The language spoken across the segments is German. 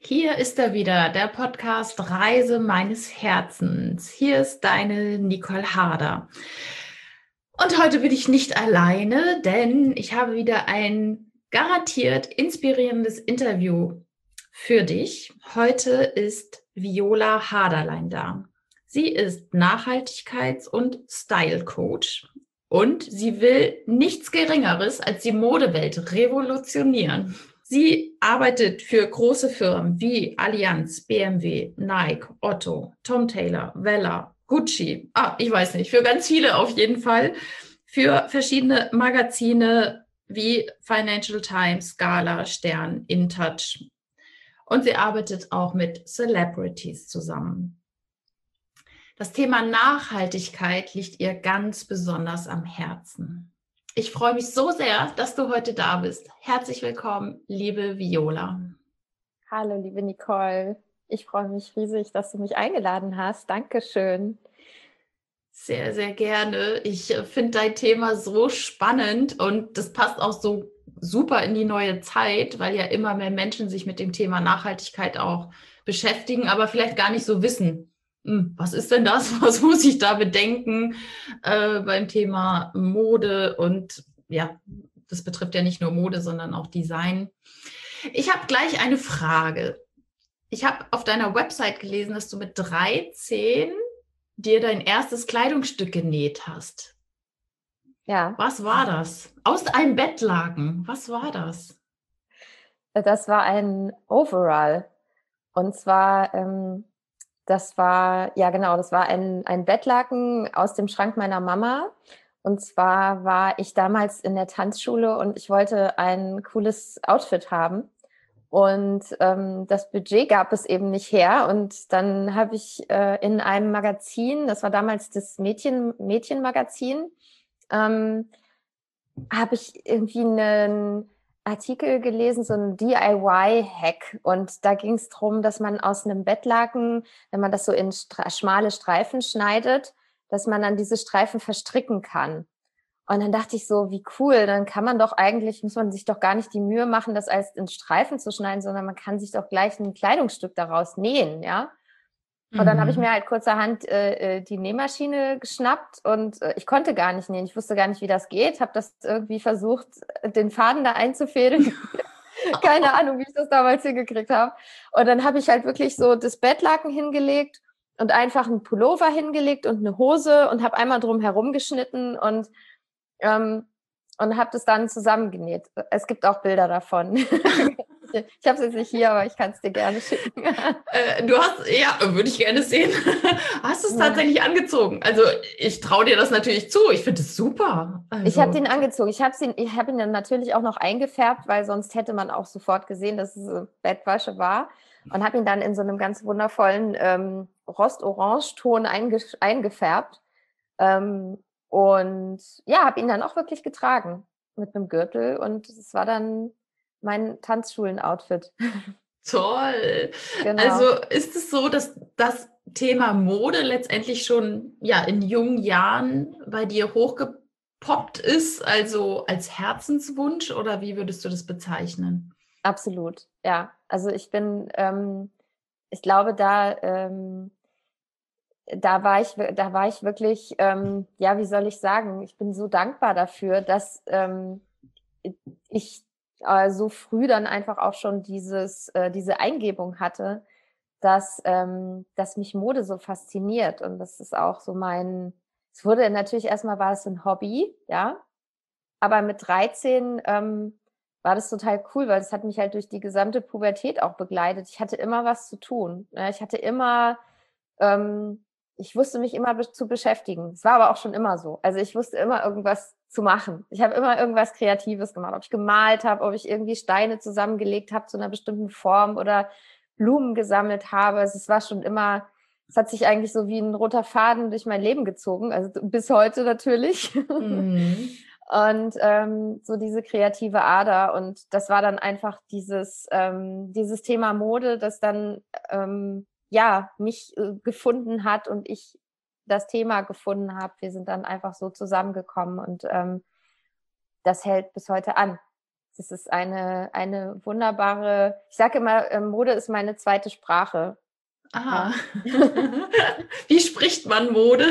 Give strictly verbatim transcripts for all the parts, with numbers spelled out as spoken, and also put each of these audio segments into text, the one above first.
Hier ist er wieder, der Podcast Reise meines Herzens. Hier ist deine Nicole Harder. Und heute bin ich nicht alleine, denn ich habe wieder ein garantiert inspirierendes Interview für dich. Heute ist Viola Haderlein da. Sie ist Nachhaltigkeits- und Style-Coach und sie will nichts Geringeres als die Modewelt revolutionieren. Sie arbeitet für große Firmen wie Allianz, B M W, Nike, Otto, Tom Taylor, Wella, Gucci. Ah, ich weiß nicht, für ganz viele auf jeden Fall. Für verschiedene Magazine wie Financial Times, Gala, Stern, InTouch. Und sie arbeitet auch mit Celebrities zusammen. Das Thema Nachhaltigkeit liegt ihr ganz besonders am Herzen. Ich freue mich so sehr, dass du heute da bist. Herzlich willkommen, liebe Viola. Hallo, liebe Nicole. Ich freue mich riesig, dass du mich eingeladen hast. Dankeschön. Sehr, sehr gerne. Ich finde dein Thema so spannend und das passt auch so super in die neue Zeit, weil ja immer mehr Menschen sich mit dem Thema Nachhaltigkeit auch beschäftigen, aber vielleicht gar nicht so wissen, was ist denn das? Was muss ich da bedenken äh, beim Thema Mode? Und ja, das betrifft ja nicht nur Mode, sondern auch Design. Ich habe gleich eine Frage. Ich habe auf deiner Website gelesen, dass du mit dreizehn dir dein erstes Kleidungsstück genäht hast. Ja. Was war das? Aus einem Bettlaken. Was war das? Das war ein Overall. Und zwar, ähm, das war, ja genau, das war ein, ein Bettlaken aus dem Schrank meiner Mama. Und zwar war ich damals in der Tanzschule und ich wollte ein cooles Outfit haben. Und ähm, das Budget gab es eben nicht her. Und dann habe ich äh, in einem Magazin, das war damals das Mädchen, Mädchenmagazin, ähm, habe ich irgendwie einen Artikel gelesen, so ein D I Y-Hack. Und da ging es darum, dass man aus einem Bettlaken, wenn man das so in stra- schmale Streifen schneidet, dass man dann diese Streifen verstricken kann. Und dann dachte ich so, wie cool, dann kann man doch eigentlich, muss man sich doch gar nicht die Mühe machen, das als in Streifen zu schneiden, sondern man kann sich doch gleich ein Kleidungsstück daraus nähen, ja. Und dann habe ich Mhm. mir halt kurzerhand äh, die Nähmaschine geschnappt und äh, ich konnte gar nicht nähen. Ich wusste gar nicht, wie das geht. Habe das irgendwie versucht, den Faden da einzufädeln. Keine Ahnung, wie ich das damals hingekriegt habe. Und dann habe ich halt wirklich so das Bettlaken hingelegt und einfach einen Pullover hingelegt und eine Hose und habe einmal drum herum geschnitten und ähm, und habe das dann zusammengenäht. Es gibt auch Bilder davon. Ich habe es jetzt nicht hier, aber ich kann es dir gerne schicken. Äh, du hast, ja, würde ich gerne sehen. Hast du es Ja. tatsächlich angezogen? Also ich traue dir das natürlich zu. Ich finde es super. Ich habe Also. den angezogen. Ich habe ihn, ich hab ihn dann natürlich auch noch eingefärbt, weil sonst hätte man auch sofort gesehen, dass es äh, Bettwäsche war. Und habe ihn dann in so einem ganz wundervollen ähm, Rostorange-Ton einge eingefärbt. Ähm, und ja, habe ihn dann auch wirklich getragen mit einem Gürtel. Und es war dann mein Tanzschulen-Outfit. Toll. Also Genau. ist es so, dass das Thema Mode letztendlich schon ja in jungen Jahren bei dir hochgepoppt ist, also als Herzenswunsch oder wie würdest du das bezeichnen? Absolut, ja. Also ich bin, ähm, ich glaube, da, ähm, da war ich, da war ich wirklich, ähm, ja, wie soll ich sagen? Ich bin so dankbar dafür, dass ähm, ich äh, so früh dann einfach auch schon dieses, äh, diese Eingebung hatte, dass, ähm, dass mich Mode so fasziniert. Und das ist auch so mein, es wurde natürlich erstmal war es ein Hobby, ja. Aber mit dreizehn ähm, war das total cool, weil das hat mich halt durch die gesamte Pubertät auch begleitet. Ich hatte immer was zu tun. Ne? Ich hatte immer, ähm, ich wusste mich immer be zu beschäftigen. Es war aber auch schon immer so. Also ich wusste immer irgendwas zu machen. Ich habe immer irgendwas Kreatives gemacht. Ob ich gemalt habe, ob ich irgendwie Steine zusammengelegt habe zu einer bestimmten Form oder Blumen gesammelt habe. Also es war schon immer, es hat sich eigentlich so wie ein roter Faden durch mein Leben gezogen. Also bis heute natürlich. Mhm. Und ähm, so diese kreative Ader. Und das war dann einfach dieses, ähm, dieses Thema Mode, das dann ähm, ja mich äh, gefunden hat und ich das Thema gefunden habe. Wir sind dann einfach so zusammengekommen und ähm, das hält bis heute an. Das ist eine, eine wunderbare, ich sage immer, Mode ist meine zweite Sprache. Ah, ja. Wie spricht man Mode?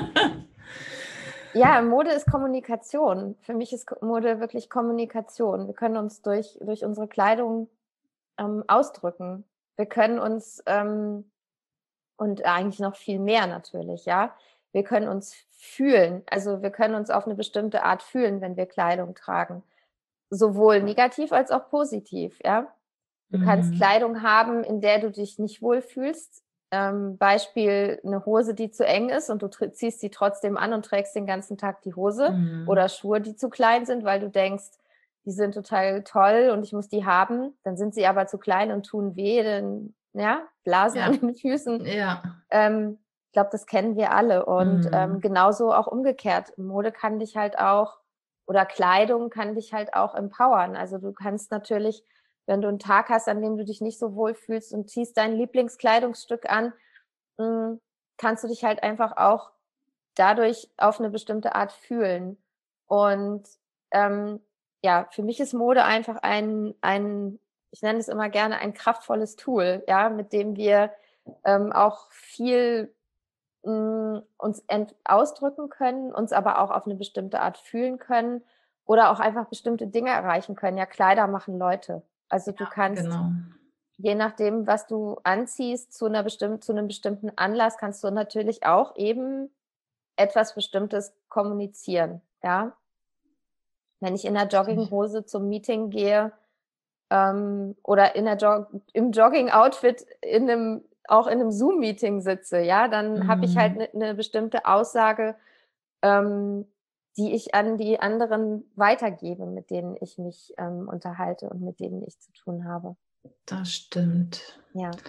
Ja, Mode ist Kommunikation. Für mich ist Mode wirklich Kommunikation. Wir können uns durch, durch unsere Kleidung ähm, ausdrücken. Wir können uns, ähm, und eigentlich noch viel mehr natürlich, ja, wir können uns fühlen. Also wir können uns auf eine bestimmte Art fühlen, wenn wir Kleidung tragen. Sowohl negativ als auch positiv, ja. Du kannst Mhm. Kleidung haben, in der du dich nicht wohlfühlst. Ähm, Beispiel eine Hose, die zu eng ist und du ziehst sie trotzdem an und trägst den ganzen Tag die Hose. Mhm. Oder Schuhe, die zu klein sind, weil du denkst, die sind total toll und ich muss die haben. Dann sind sie aber zu klein und tun weh, dann, ja, Blasen Ja. an den Füßen. Ja. Ähm, ich glaube, das kennen wir alle. Und Mhm. ähm, genauso auch umgekehrt. Mode kann dich halt auch, oder Kleidung kann dich halt auch empowern. Also du kannst natürlich, wenn du einen Tag hast, an dem du dich nicht so wohl fühlst und ziehst dein Lieblingskleidungsstück an, mh, kannst du dich halt einfach auch dadurch auf eine bestimmte Art fühlen. Und ähm, ja, für mich ist Mode einfach ein, ein, ich nenne es immer gerne ein kraftvolles Tool, ja, mit dem wir ähm, auch viel mh, uns ent- ausdrücken können, uns aber auch auf eine bestimmte Art fühlen können oder auch einfach bestimmte Dinge erreichen können. Ja, Kleider machen Leute. Also du kannst, Genau. je nachdem, was du anziehst, zu einer bestimmten, zu einem bestimmten Anlass, kannst du natürlich auch eben etwas Bestimmtes kommunizieren, ja. Wenn ich in der Jogginghose zum Meeting gehe, ähm, oder in der Jog im Jogging-Outfit in einem, auch in einem Zoom-Meeting sitze, ja, dann habe ich halt Mhm. eine ne bestimmte Aussage, ähm, die ich an die anderen weitergebe, mit denen ich mich ähm, unterhalte und mit denen ich zu tun habe. Das stimmt. Ja.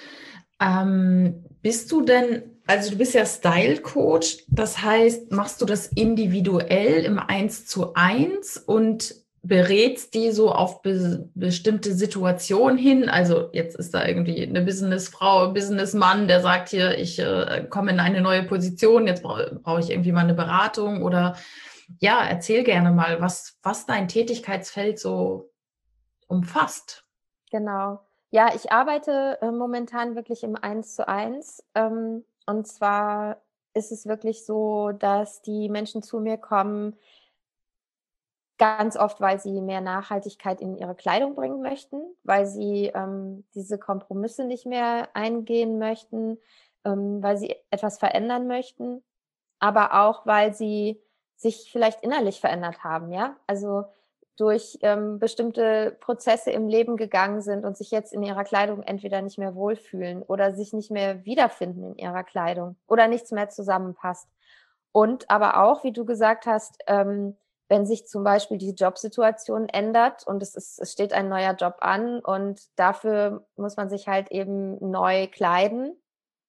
Ähm, bist du denn, also du bist ja Style-Coach, das heißt, machst du das individuell im Eins zu eins und berätst die so auf be bestimmte Situationen hin? Also jetzt ist da irgendwie eine Businessfrau, Businessmann, der sagt hier, ich äh, komme in eine neue Position, jetzt brauche brauch ich irgendwie mal eine Beratung oder ja, erzähl gerne mal, was, was dein Tätigkeitsfeld so umfasst. Genau. Ja, ich arbeite äh, momentan wirklich im Eins zu eins. Ähm, und zwar ist es wirklich so, dass die Menschen zu mir kommen, ganz oft, weil sie mehr Nachhaltigkeit in ihre Kleidung bringen möchten, weil sie ähm, diese Kompromisse nicht mehr eingehen möchten, ähm, weil sie etwas verändern möchten, aber auch, weil sie sich vielleicht innerlich verändert haben, ja? Also durch ähm, bestimmte Prozesse im Leben gegangen sind und sich jetzt in ihrer Kleidung entweder nicht mehr wohlfühlen oder sich nicht mehr wiederfinden in ihrer Kleidung oder nichts mehr zusammenpasst. Und aber auch, wie du gesagt hast, ähm, wenn sich zum Beispiel die Jobsituation ändert und es ist, es steht ein neuer Job an und dafür muss man sich halt eben neu kleiden,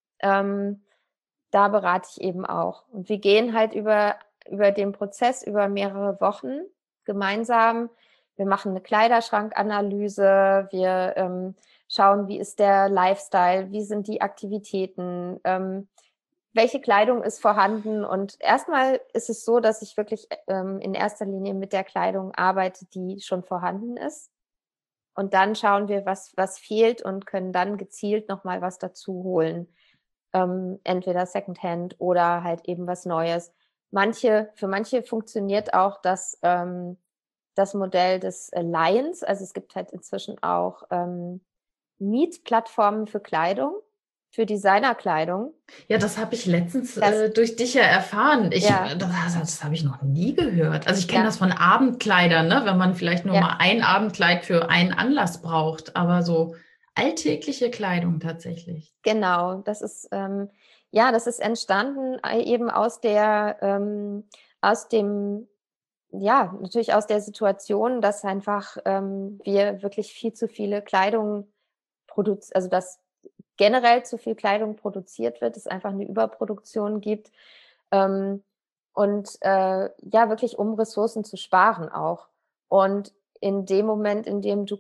ähm, da berate ich eben auch. Und wir gehen halt über, über den Prozess über mehrere Wochen gemeinsam. Wir machen eine Kleiderschrankanalyse, wir ähm, schauen, wie ist der Lifestyle, wie sind die Aktivitäten, ähm, welche Kleidung ist vorhanden. Und erstmal ist es so, dass ich wirklich ähm, in erster Linie mit der Kleidung arbeite, die schon vorhanden ist. Und dann schauen wir, was, was fehlt und können dann gezielt nochmal was dazu holen. Ähm, entweder Secondhand oder halt eben was Neues. Manche, für manche funktioniert auch das, ähm, das Modell des Lions. Also es gibt halt inzwischen auch ähm, Mietplattformen für Kleidung, für Designerkleidung. Ja, das habe ich letztens Das, äh, durch dich ja erfahren. Ich, ja, das, das habe ich noch nie gehört. Also ich kenne ja, das von Abendkleidern, ne? Wenn man vielleicht nur ja, mal ein Abendkleid für einen Anlass braucht, aber so alltägliche Kleidung tatsächlich. genau. Das ist, ähm, ja, das ist entstanden äh, eben aus der, ähm, aus dem, ja, natürlich aus der Situation, dass einfach ähm, wir wirklich viel zu viele Kleidung produzieren, also dass generell zu viel Kleidung produziert wird, es einfach eine Überproduktion gibt. Ähm, und äh, ja, wirklich um Ressourcen zu sparen auch. Und in dem Moment, in dem du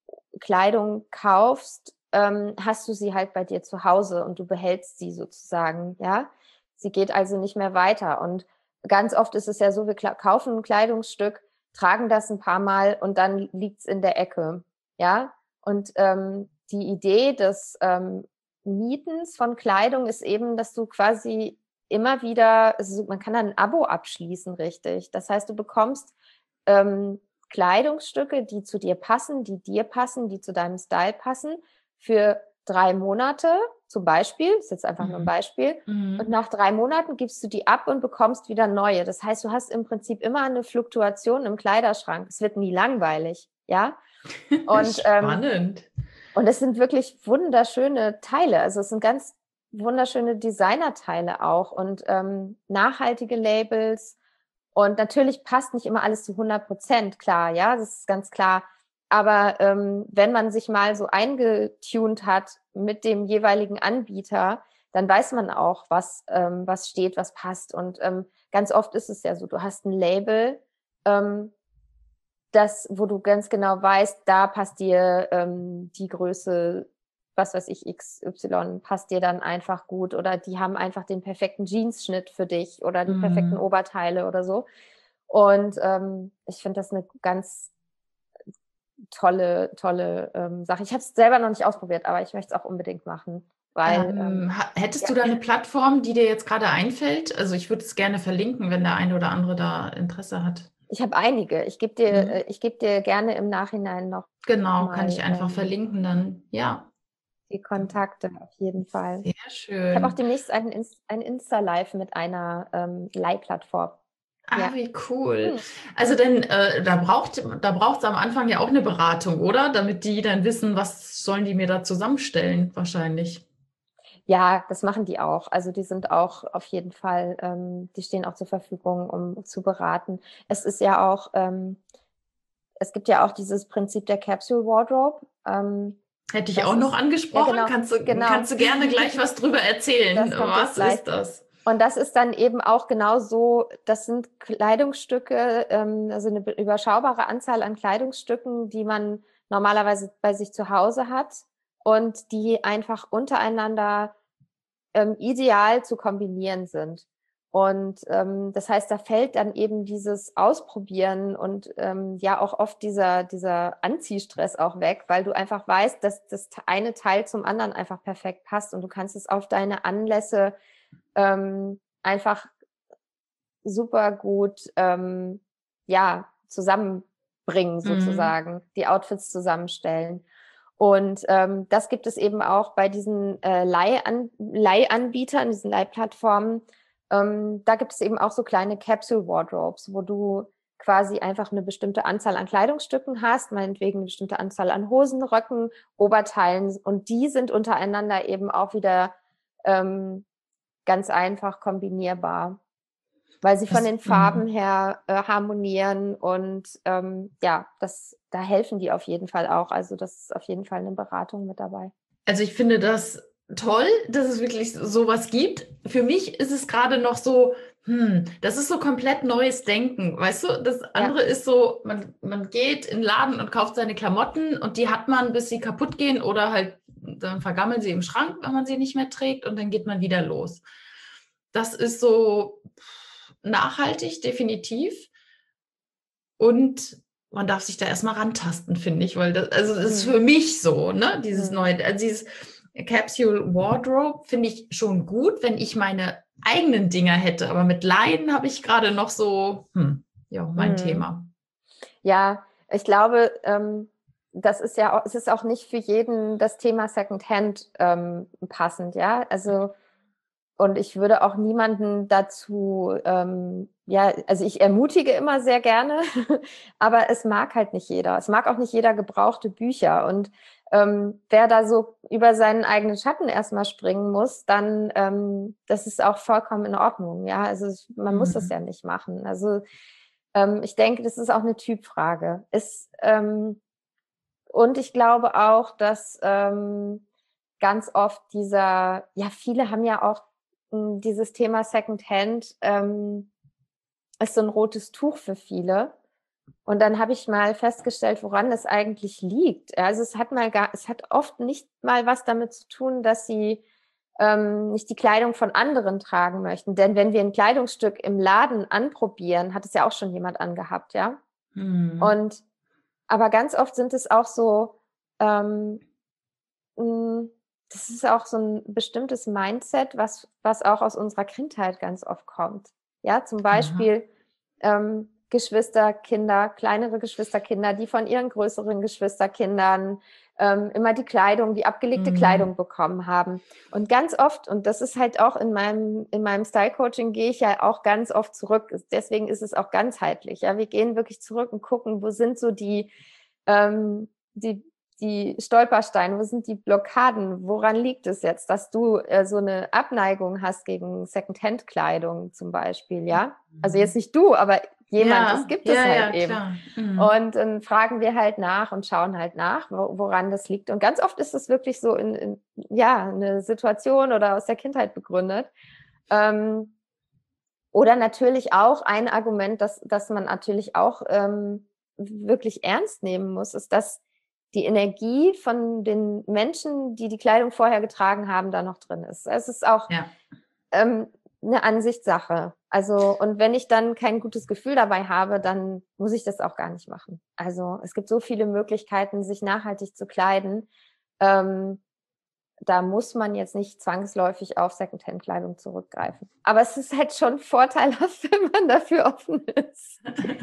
Kleidung kaufst, ähm, hast du sie halt bei dir zu Hause und du behältst sie sozusagen, ja. Sie geht also nicht mehr weiter. Und ganz oft ist es ja so, wir kaufen ein Kleidungsstück, tragen das ein paar Mal und dann liegt's in der Ecke, ja. Und ähm, die Idee des ähm, Mietens von Kleidung ist eben, dass du quasi immer wieder, also man kann dann ein Abo abschließen, richtig. Das heißt, du bekommst ähm, Kleidungsstücke, die zu dir passen, die dir passen, die zu deinem Style passen, für drei Monate zum Beispiel, ist jetzt einfach nur ein Beispiel, Mhm. und nach drei Monaten gibst du die ab und bekommst wieder neue. Das heißt, du hast im Prinzip immer eine Fluktuation im Kleiderschrank. Es wird nie langweilig, ja. Und ähm, Spannend. und es sind wirklich wunderschöne Teile. Also es sind ganz wunderschöne Designerteile auch und ähm, nachhaltige Labels. Und natürlich passt nicht immer alles zu hundert Prozent, klar, ja, das ist ganz klar. Aber ähm, wenn man sich mal so eingetunt hat mit dem jeweiligen Anbieter, dann weiß man auch, was, ähm, was steht, was passt. Und ähm, ganz oft ist es ja so, du hast ein Label, ähm, das, wo du ganz genau weißt, da passt dir ähm, die Größe, was weiß ich, X Y, passt dir dann einfach gut oder die haben einfach den perfekten Jeansschnitt für dich oder die perfekten Mhm. Oberteile oder so. Und ähm, ich finde das eine ganz tolle, tolle ähm, Sache. Ich habe es selber noch nicht ausprobiert, aber ich möchte es auch unbedingt machen, weil ähm, Ähm, ha- hättest ja. du da eine Plattform, die dir jetzt gerade einfällt? Also ich würde es gerne verlinken, wenn der eine oder andere da Interesse hat. Ich habe einige. Ich gebe dir, Mhm. äh, ich gebe dir gerne im Nachhinein noch, noch Genau, kann mal ich einfach ähm, verlinken dann. Ja, die Kontakte auf jeden Fall. sehr Ich habe auch schön. demnächst ein, Inst ein Insta-Live mit einer ähm, Leihplattform. Ah, Ja. wie cool. Hm. Also denn äh, da braucht da braucht es am Anfang ja auch eine Beratung, oder? Damit die dann wissen, was sollen die mir da zusammenstellen, wahrscheinlich. Ja, das machen die auch. Also die sind auch auf jeden Fall, ähm, die stehen auch zur Verfügung, um zu beraten. Es ist ja auch, ähm, es gibt ja auch dieses Prinzip der Capsule Wardrobe. Ähm, Hätte ich das auch noch ist, ja angesprochen. genau, Kannst du, genau. kannst du gerne gleich was drüber erzählen? Das kommt jetzt Was gleich. ist das? Und das ist dann eben auch genau so, das sind Kleidungsstücke, ähm, also eine überschaubare Anzahl an Kleidungsstücken, die man normalerweise bei sich zu Hause hat und die einfach untereinander ähm, ideal zu kombinieren sind. Und ähm, das heißt, da fällt dann eben dieses Ausprobieren und ähm, ja auch oft dieser, dieser Anziehstress auch weg, weil du einfach weißt, dass das eine Teil zum anderen einfach perfekt passt und du kannst es auf deine Anlässe ähm, einfach super gut ähm, ja, zusammenbringen, Mhm. sozusagen, die Outfits zusammenstellen. Und ähm, das gibt es eben auch bei diesen äh, Leihan Leihanbietern, diesen Leihplattformen. Ähm, da gibt es eben auch so kleine Capsule Wardrobes, wo du quasi einfach eine bestimmte Anzahl an Kleidungsstücken hast, meinetwegen eine bestimmte Anzahl an Hosen, Röcken, Oberteilen. Und die sind untereinander eben auch wieder ähm, ganz einfach kombinierbar, weil sie von Das, den Farben mhm. her äh, harmonieren und ähm, ja, das, da helfen die auf jeden Fall auch. Also das ist auf jeden Fall eine Beratung mit dabei. Also ich finde das toll, dass es wirklich sowas gibt. Für mich ist es gerade noch so, hm, das ist so komplett neues Denken. Weißt du, das Ja. andere ist so, man, man geht in den Laden und kauft seine Klamotten und die hat man, bis sie kaputt gehen oder halt, dann vergammeln sie im Schrank, wenn man sie nicht mehr trägt und dann geht man wieder los. Das ist so nachhaltig, definitiv. Und man darf sich da erstmal rantasten, finde ich, weil das, also das ist Mhm. für mich so, ne, dieses Mhm. neue, also dieses Capsule Wardrobe finde ich schon gut, wenn ich meine eigenen Dinger hätte, aber mit Leiden habe ich gerade noch so, hm, ja, mein Mhm. Thema. Ja, ich glaube, ähm, das ist ja auch, es ist auch nicht für jeden das Thema Secondhand ähm, passend, ja. Also und ich würde auch niemanden dazu, ähm, ja, also ich ermutige immer sehr gerne, aber es mag halt nicht jeder. Es mag auch nicht jeder gebrauchte Bücher. Und ähm, wer da so über seinen eigenen Schatten erstmal springen muss, dann ähm, das ist auch vollkommen in Ordnung. Ja, also es, man muss das ja Mhm. nicht machen. Also ähm, ich denke, das ist auch eine Typfrage. Ist, ähm, und ich glaube auch, dass ähm, ganz oft dieser, ja, viele haben ja auch mh, dieses Thema Secondhand, ähm, ist so ein rotes Tuch für viele. Und dann habe ich mal festgestellt, woran es eigentlich liegt. Also es hat mal gar, es hat oft nicht mal was damit zu tun, dass sie ähm, nicht die Kleidung von anderen tragen möchten. Denn wenn wir ein Kleidungsstück im Laden anprobieren, hat es ja auch schon jemand angehabt, ja. Mhm. Und aber ganz oft sind es auch so, ähm, mh, das ist auch so ein bestimmtes Mindset, was, was auch aus unserer Kindheit ganz oft kommt. Ja, zum Aha. Beispiel ähm, Geschwisterkinder, kleinere Geschwisterkinder, die von ihren größeren Geschwisterkindern ähm, immer die Kleidung, die abgelegte Mhm. Kleidung bekommen haben. Und ganz oft, und das ist halt auch in meinem, in meinem Style-Coaching, gehe ich ja auch ganz oft zurück. Deswegen ist es auch ganzheitlich. Ja, wir gehen wirklich zurück und gucken, wo sind so die, ähm, die, die Stolpersteine, wo sind die Blockaden? Woran liegt es jetzt, dass du äh, so eine Abneigung hast gegen Secondhand-Kleidung zum Beispiel, ja? Also jetzt Mhm. nicht du, aber jemand, es Ja, gibt es ja, halt ja, eben. klar. Mhm. Und dann fragen wir halt nach und schauen halt nach, wo, woran das liegt. Und ganz oft ist es wirklich so in, in ja, eine Situation oder aus der Kindheit begründet. Ähm, oder natürlich auch ein Argument, das, das man natürlich auch ähm, wirklich ernst nehmen muss, ist, dass die Energie von den Menschen, die die Kleidung vorher getragen haben, da noch drin ist. Es ist auch Ja. ähm, eine Ansichtssache. Also, und wenn ich dann kein gutes Gefühl dabei habe, dann muss ich das auch gar nicht machen. Also, es gibt so viele Möglichkeiten, sich nachhaltig zu kleiden. Ähm, Da muss man jetzt nicht zwangsläufig auf Secondhand-Kleidung zurückgreifen. Aber es ist halt schon vorteilhaft, wenn man dafür offen ist.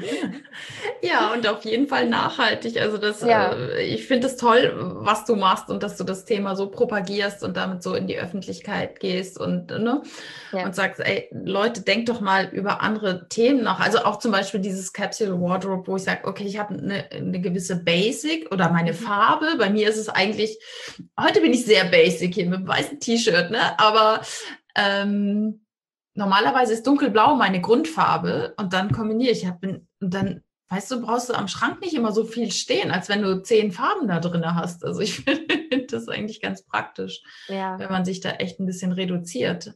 Ja, und auf jeden Fall nachhaltig. Also das, Ja, äh, ich finde es toll, was du machst und dass du das Thema so propagierst und damit so in die Öffentlichkeit gehst und, ne, ja. und sagst, ey, Leute, denkt doch mal über andere Themen nach. Also auch zum Beispiel dieses Capsule Wardrobe, wo ich sage, okay, ich habe eine, eine gewisse Basic oder meine Mhm. Farbe. Bei mir ist es eigentlich, heute bin ich sehr basic hier mit einem weißen T-Shirt, ne, aber ähm, normalerweise ist dunkelblau meine Grundfarbe und dann kombiniere ich. Hab, und dann, weißt du, brauchst du am Schrank nicht immer so viel stehen, als wenn du zehn Farben da drin hast. Also ich finde das eigentlich ganz praktisch, Ja, wenn man sich da echt ein bisschen reduziert.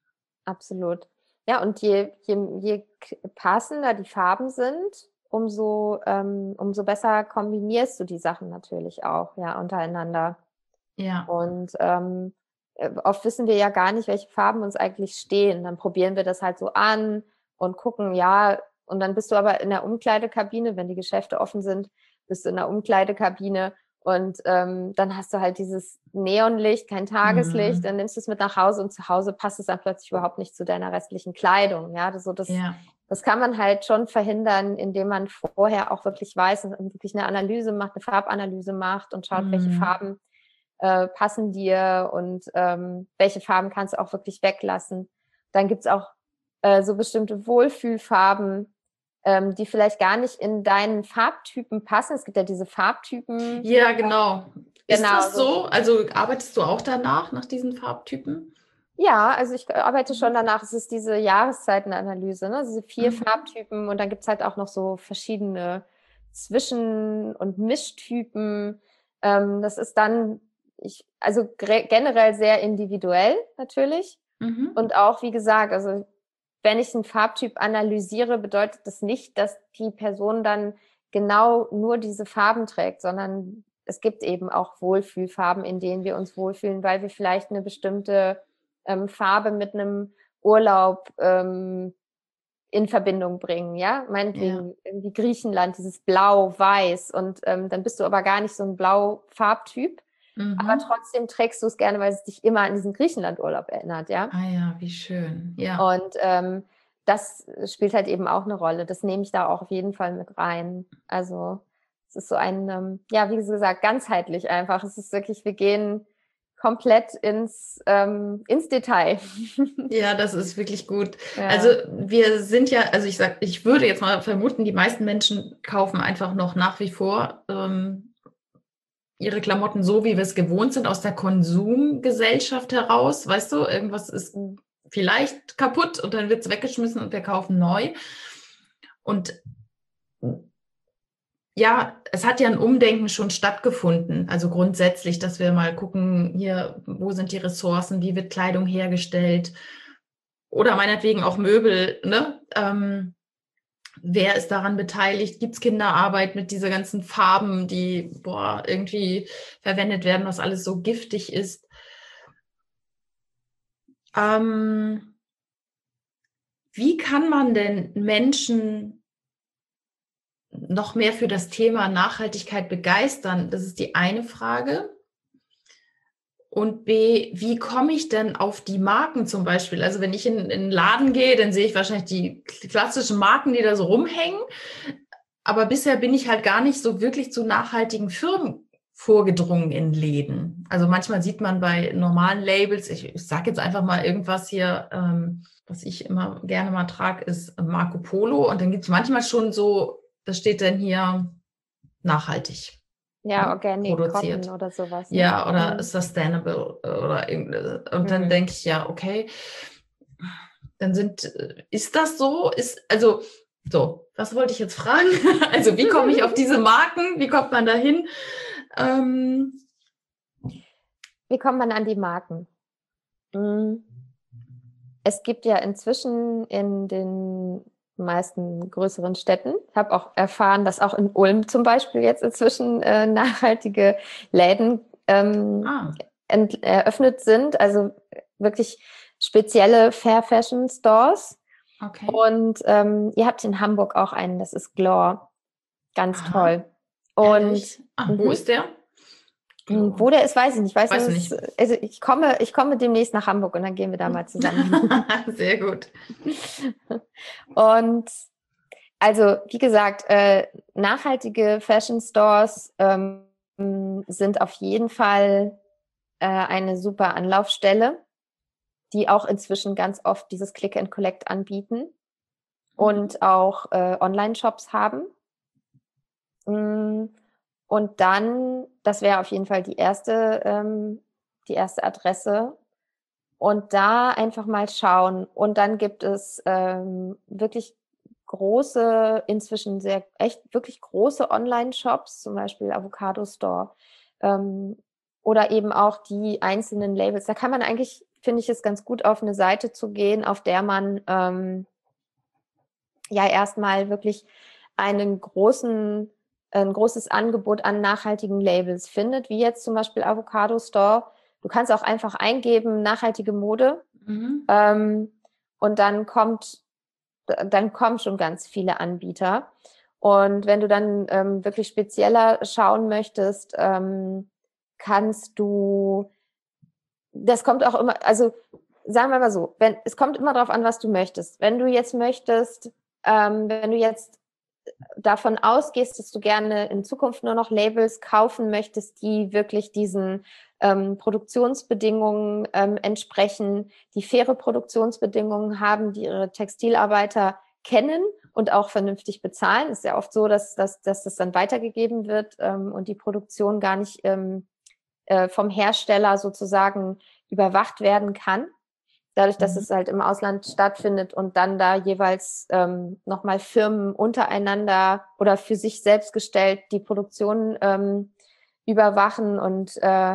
absolut. Ja, und je, je, je passender die Farben sind, umso, ähm, umso besser kombinierst du die Sachen natürlich auch, ja, untereinander. Ja. Und ähm, äh, oft wissen wir ja gar nicht, welche Farben uns eigentlich stehen. Dann probieren wir das halt so an und gucken, ja, und dann bist du aber in der Umkleidekabine, wenn die Geschäfte offen sind, bist du in der Umkleidekabine und ähm, dann hast du halt dieses Neonlicht, kein Tageslicht, dann Mhm. nimmst du es mit nach Hause und zu Hause passt es dann plötzlich überhaupt nicht zu deiner restlichen Kleidung. Ja, das, so das, Ja. das kann man halt schon verhindern, indem man vorher auch wirklich weiß und wirklich eine Analyse macht, eine Farbanalyse macht und schaut, welche Mhm. Farben äh, passen dir und ähm, welche Farben kannst du auch wirklich weglassen. Dann gibt's auch äh, so bestimmte Wohlfühlfarben, ähm, die vielleicht gar nicht in deinen Farbtypen passen. Es gibt ja diese Farbtypen, Ja, genau. Ist genau das so. so? Also arbeitest du auch danach, nach diesen Farbtypen? Ja, also ich arbeite schon Mhm. danach. Es ist diese Jahreszeitenanalyse, ne? Diese vier Mhm. Farbtypen und dann gibt's halt auch noch so verschiedene Zwischen- und Mischtypen. Ähm, das ist dann, ich, also generell sehr individuell natürlich. Mhm. Und auch, wie gesagt, also wenn ich einen Farbtyp analysiere, bedeutet das nicht, dass die Person dann genau nur diese Farben trägt, sondern es gibt eben auch Wohlfühlfarben, in denen wir uns wohlfühlen, weil wir vielleicht eine bestimmte ähm, Farbe mit einem Urlaub ähm, in Verbindung bringen, ja, Ja. meinetwegen irgendwie Griechenland, dieses Blau, Weiß und ähm, dann bist du aber gar nicht so ein Blau-Farbtyp, aber Mhm. trotzdem trägst du es gerne, weil es dich immer an diesen Griechenland-Urlaub erinnert, ja. Ah ja, wie schön. Ja. Und ähm, das spielt halt eben auch eine Rolle. Das nehme ich da auch auf jeden Fall mit rein. Also es ist so ein, ähm, ja, wie gesagt, ganzheitlich einfach. Es ist wirklich, wir gehen komplett ins, ähm, ins Detail. Ja, das ist wirklich gut. Also Ja. wir sind ja, also ich sag, ich würde jetzt mal vermuten, die meisten Menschen kaufen einfach noch nach wie vor ähm, ihre Klamotten so, wie wir es gewohnt sind, aus der Konsumgesellschaft heraus. Weißt du, irgendwas ist Mhm. vielleicht kaputt und dann wird es weggeschmissen und wir kaufen neu. Und ja, es hat ja ein Umdenken schon stattgefunden. Also grundsätzlich, dass wir mal gucken, hier, wo sind die Ressourcen, wie wird Kleidung hergestellt oder meinetwegen auch Möbel, ne? Ähm, wer ist daran beteiligt? Gibt es Kinderarbeit mit dieser ganzen Farben, die boah, irgendwie verwendet werden, was alles so giftig ist? Ähm, wie kann man denn Menschen noch mehr für das Thema Nachhaltigkeit begeistern? Das ist die eine Frage. Und B, wie komme ich denn auf die Marken zum Beispiel? Also wenn ich in, in einen Laden gehe, dann sehe ich wahrscheinlich die klassischen Marken, die da so rumhängen. Aber bisher bin ich halt gar nicht so wirklich zu nachhaltigen Firmen vorgedrungen in Läden. Also manchmal sieht man bei normalen Labels, ich, ich sage jetzt einfach mal irgendwas hier, ähm, was ich immer gerne mal trage, ist Marco Polo. Und dann gibt es manchmal schon so, da steht dann hier nachhaltig. Ja, Ja, Organic produziert. Cotton oder sowas. Ne? Ja, oder Mhm. sustainable oder irgend- und dann Mhm. denke ich, ja, okay, dann sind, ist das so? Ist, also, so, was wollte ich jetzt fragen? Also, wie komme ich auf diese Marken? Wie kommt man da hin? Ähm, Wie kommt man an die Marken? Mhm. Es gibt ja inzwischen in den meisten größeren Städten, ich habe auch erfahren, dass auch in Ulm zum Beispiel jetzt inzwischen äh, nachhaltige Läden ähm, ah, ent- eröffnet sind, also wirklich spezielle Fair Fashion Stores. okay. Und ähm, ihr habt in Hamburg auch einen, das ist Glor, ganz Aha, toll. Und ehrlich? Ah, wo mhm. ist der? Wo der ist, weiß ich nicht. Ich weiß, Weiß nur, nicht. es, also ich komme, ich komme demnächst nach Hamburg und dann gehen wir da mal zusammen hin. Sehr gut. Und also, wie gesagt, äh, nachhaltige Fashion Stores ähm, sind auf jeden Fall äh, eine super Anlaufstelle, die auch inzwischen ganz oft dieses Click and Collect anbieten und auch äh, Online-Shops haben. Mm, Und dann, das wäre auf jeden Fall die erste, ähm, die erste Adresse. Und da einfach mal schauen. Und dann gibt es ähm, wirklich große, inzwischen sehr, echt wirklich große Online-Shops, zum Beispiel Avocado Store, ähm, oder eben auch die einzelnen Labels. Da kann man eigentlich, finde ich es ganz gut, auf eine Seite zu gehen, auf der man ähm, ja erstmal wirklich einen großen, ein großes Angebot an nachhaltigen Labels findet, wie jetzt zum Beispiel Avocado Store. Du kannst auch einfach eingeben, nachhaltige Mode, Mhm. ähm, und dann kommt, dann kommen schon ganz viele Anbieter. Und wenn du dann ähm, wirklich spezieller schauen möchtest, ähm, kannst du, das kommt auch immer, also sagen wir mal so, wenn, es kommt immer darauf an, was du möchtest. Wenn du jetzt möchtest, ähm, wenn du jetzt davon ausgehst, dass du gerne in Zukunft nur noch Labels kaufen möchtest, die wirklich diesen ähm, Produktionsbedingungen ähm, entsprechen, die faire Produktionsbedingungen haben, die ihre Textilarbeiter kennen und auch vernünftig bezahlen. Es ist ja oft so, dass, dass, dass das dann weitergegeben wird ähm, und die Produktion gar nicht ähm, äh, vom Hersteller sozusagen überwacht werden kann. Dadurch, dass Mhm. es halt im Ausland stattfindet und dann da jeweils ähm, nochmal Firmen untereinander oder für sich selbst gestellt die Produktion ähm, überwachen. Und äh,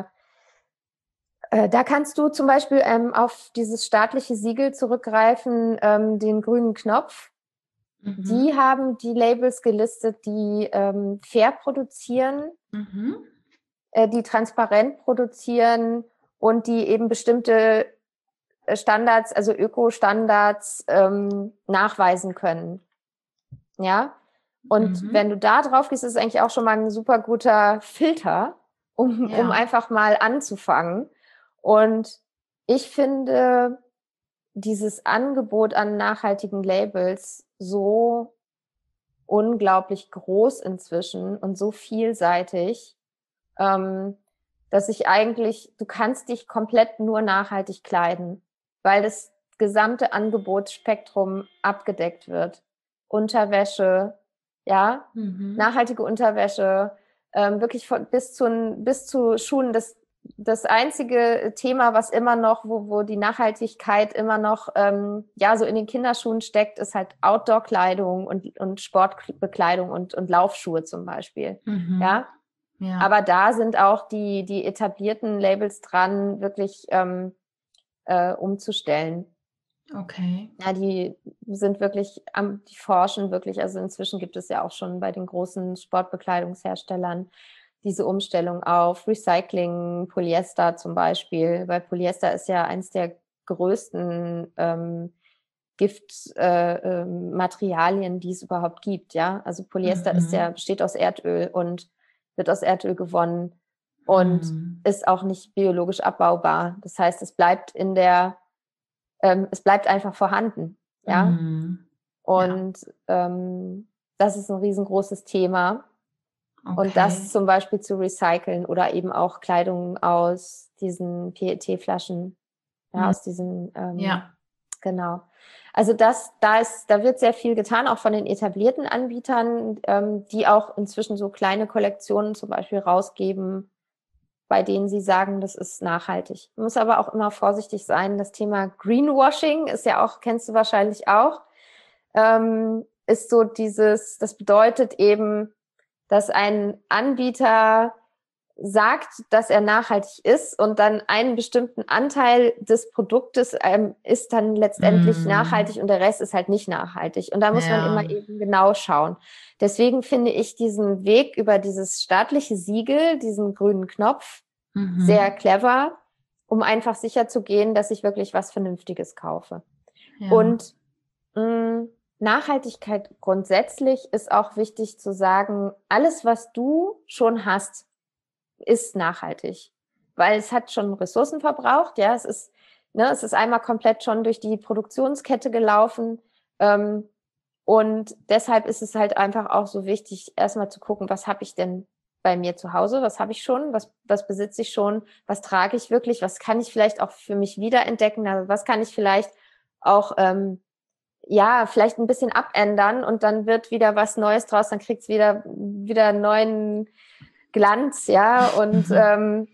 äh, da kannst du zum Beispiel ähm, auf dieses staatliche Siegel zurückgreifen, ähm, den grünen Knopf. Mhm. Die haben die Labels gelistet, die ähm, fair produzieren, Mhm. äh, die transparent produzieren und die eben bestimmte Standards, also Ökostandards ähm, nachweisen können. Ja. Und Mhm. wenn du da drauf gehst, ist es eigentlich auch schon mal ein super guter Filter, um, um Ja. einfach mal anzufangen. Und ich finde dieses Angebot an nachhaltigen Labels so unglaublich groß inzwischen und so vielseitig, ähm, dass ich eigentlich, du kannst dich komplett nur nachhaltig kleiden, weil das gesamte Angebotsspektrum abgedeckt wird. Unterwäsche, ja, Mhm. nachhaltige Unterwäsche, ähm, wirklich von, bis zu, bis zu Schuhen. Das, das einzige Thema, was immer noch, wo, wo die Nachhaltigkeit immer noch, ähm, ja, so in den Kinderschuhen steckt, ist halt Outdoor-Kleidung und, und Sportbekleidung und, und Laufschuhe zum Beispiel, Mhm. ja. Ja. Aber da sind auch die, die etablierten Labels dran, wirklich ähm, äh, umzustellen. Okay. Ja, die sind wirklich, am, die forschen wirklich, also inzwischen gibt es ja auch schon bei den großen Sportbekleidungsherstellern diese Umstellung auf Recycling, Polyester zum Beispiel, weil Polyester ist ja eins der größten ähm, Giftmaterialien, äh, ähm, Materialien, die es überhaupt gibt, ja. Also Polyester Mhm. ist ja, besteht aus Erdöl und wird aus Erdöl gewonnen und Mhm. ist auch nicht biologisch abbaubar. Das heißt, es bleibt in der, ähm, es bleibt einfach vorhanden, ja. Mhm. Ja, Und ähm, das ist ein riesengroßes Thema. Und das okay. zum Beispiel zu recyceln oder eben auch Kleidung aus diesen P E T-Flaschen, ja, Mhm. aus diesen, ähm, Ja. genau. Also das, da ist, da wird sehr viel getan, auch von den etablierten Anbietern, ähm, die auch inzwischen so kleine Kollektionen zum Beispiel rausgeben, bei denen sie sagen, das ist nachhaltig. Man muss aber auch immer vorsichtig sein. Das Thema Greenwashing ist ja auch, kennst du wahrscheinlich auch, ähm, ist so dieses, das bedeutet eben, dass ein Anbieter sagt, dass er nachhaltig ist und dann einen bestimmten Anteil des Produktes ähm, ist dann letztendlich Mhm. nachhaltig und der Rest ist halt nicht nachhaltig. Und da muss man Ja. immer eben genau schauen. Deswegen finde ich diesen Weg über dieses staatliche Siegel, diesen grünen Knopf, sehr Mhm. clever, um einfach sicher zu gehen, dass ich wirklich was Vernünftiges kaufe. Ja. Und mh, Nachhaltigkeit grundsätzlich ist auch wichtig zu sagen, alles, was du schon hast, ist nachhaltig, weil es hat schon Ressourcen verbraucht, ja, es ist, ne, es ist einmal komplett schon durch die Produktionskette gelaufen, ähm, und deshalb ist es halt einfach auch so wichtig, erstmal zu gucken, was habe ich denn bei mir zu Hause, was habe ich schon, was, was besitze ich schon, was trage ich wirklich, was kann ich vielleicht auch für mich wiederentdecken, also was kann ich vielleicht auch, ähm, ja, vielleicht ein bisschen abändern und dann wird wieder was Neues draus, dann kriegt's wieder, wieder einen neuen Glanz, ja, und Mhm. ähm,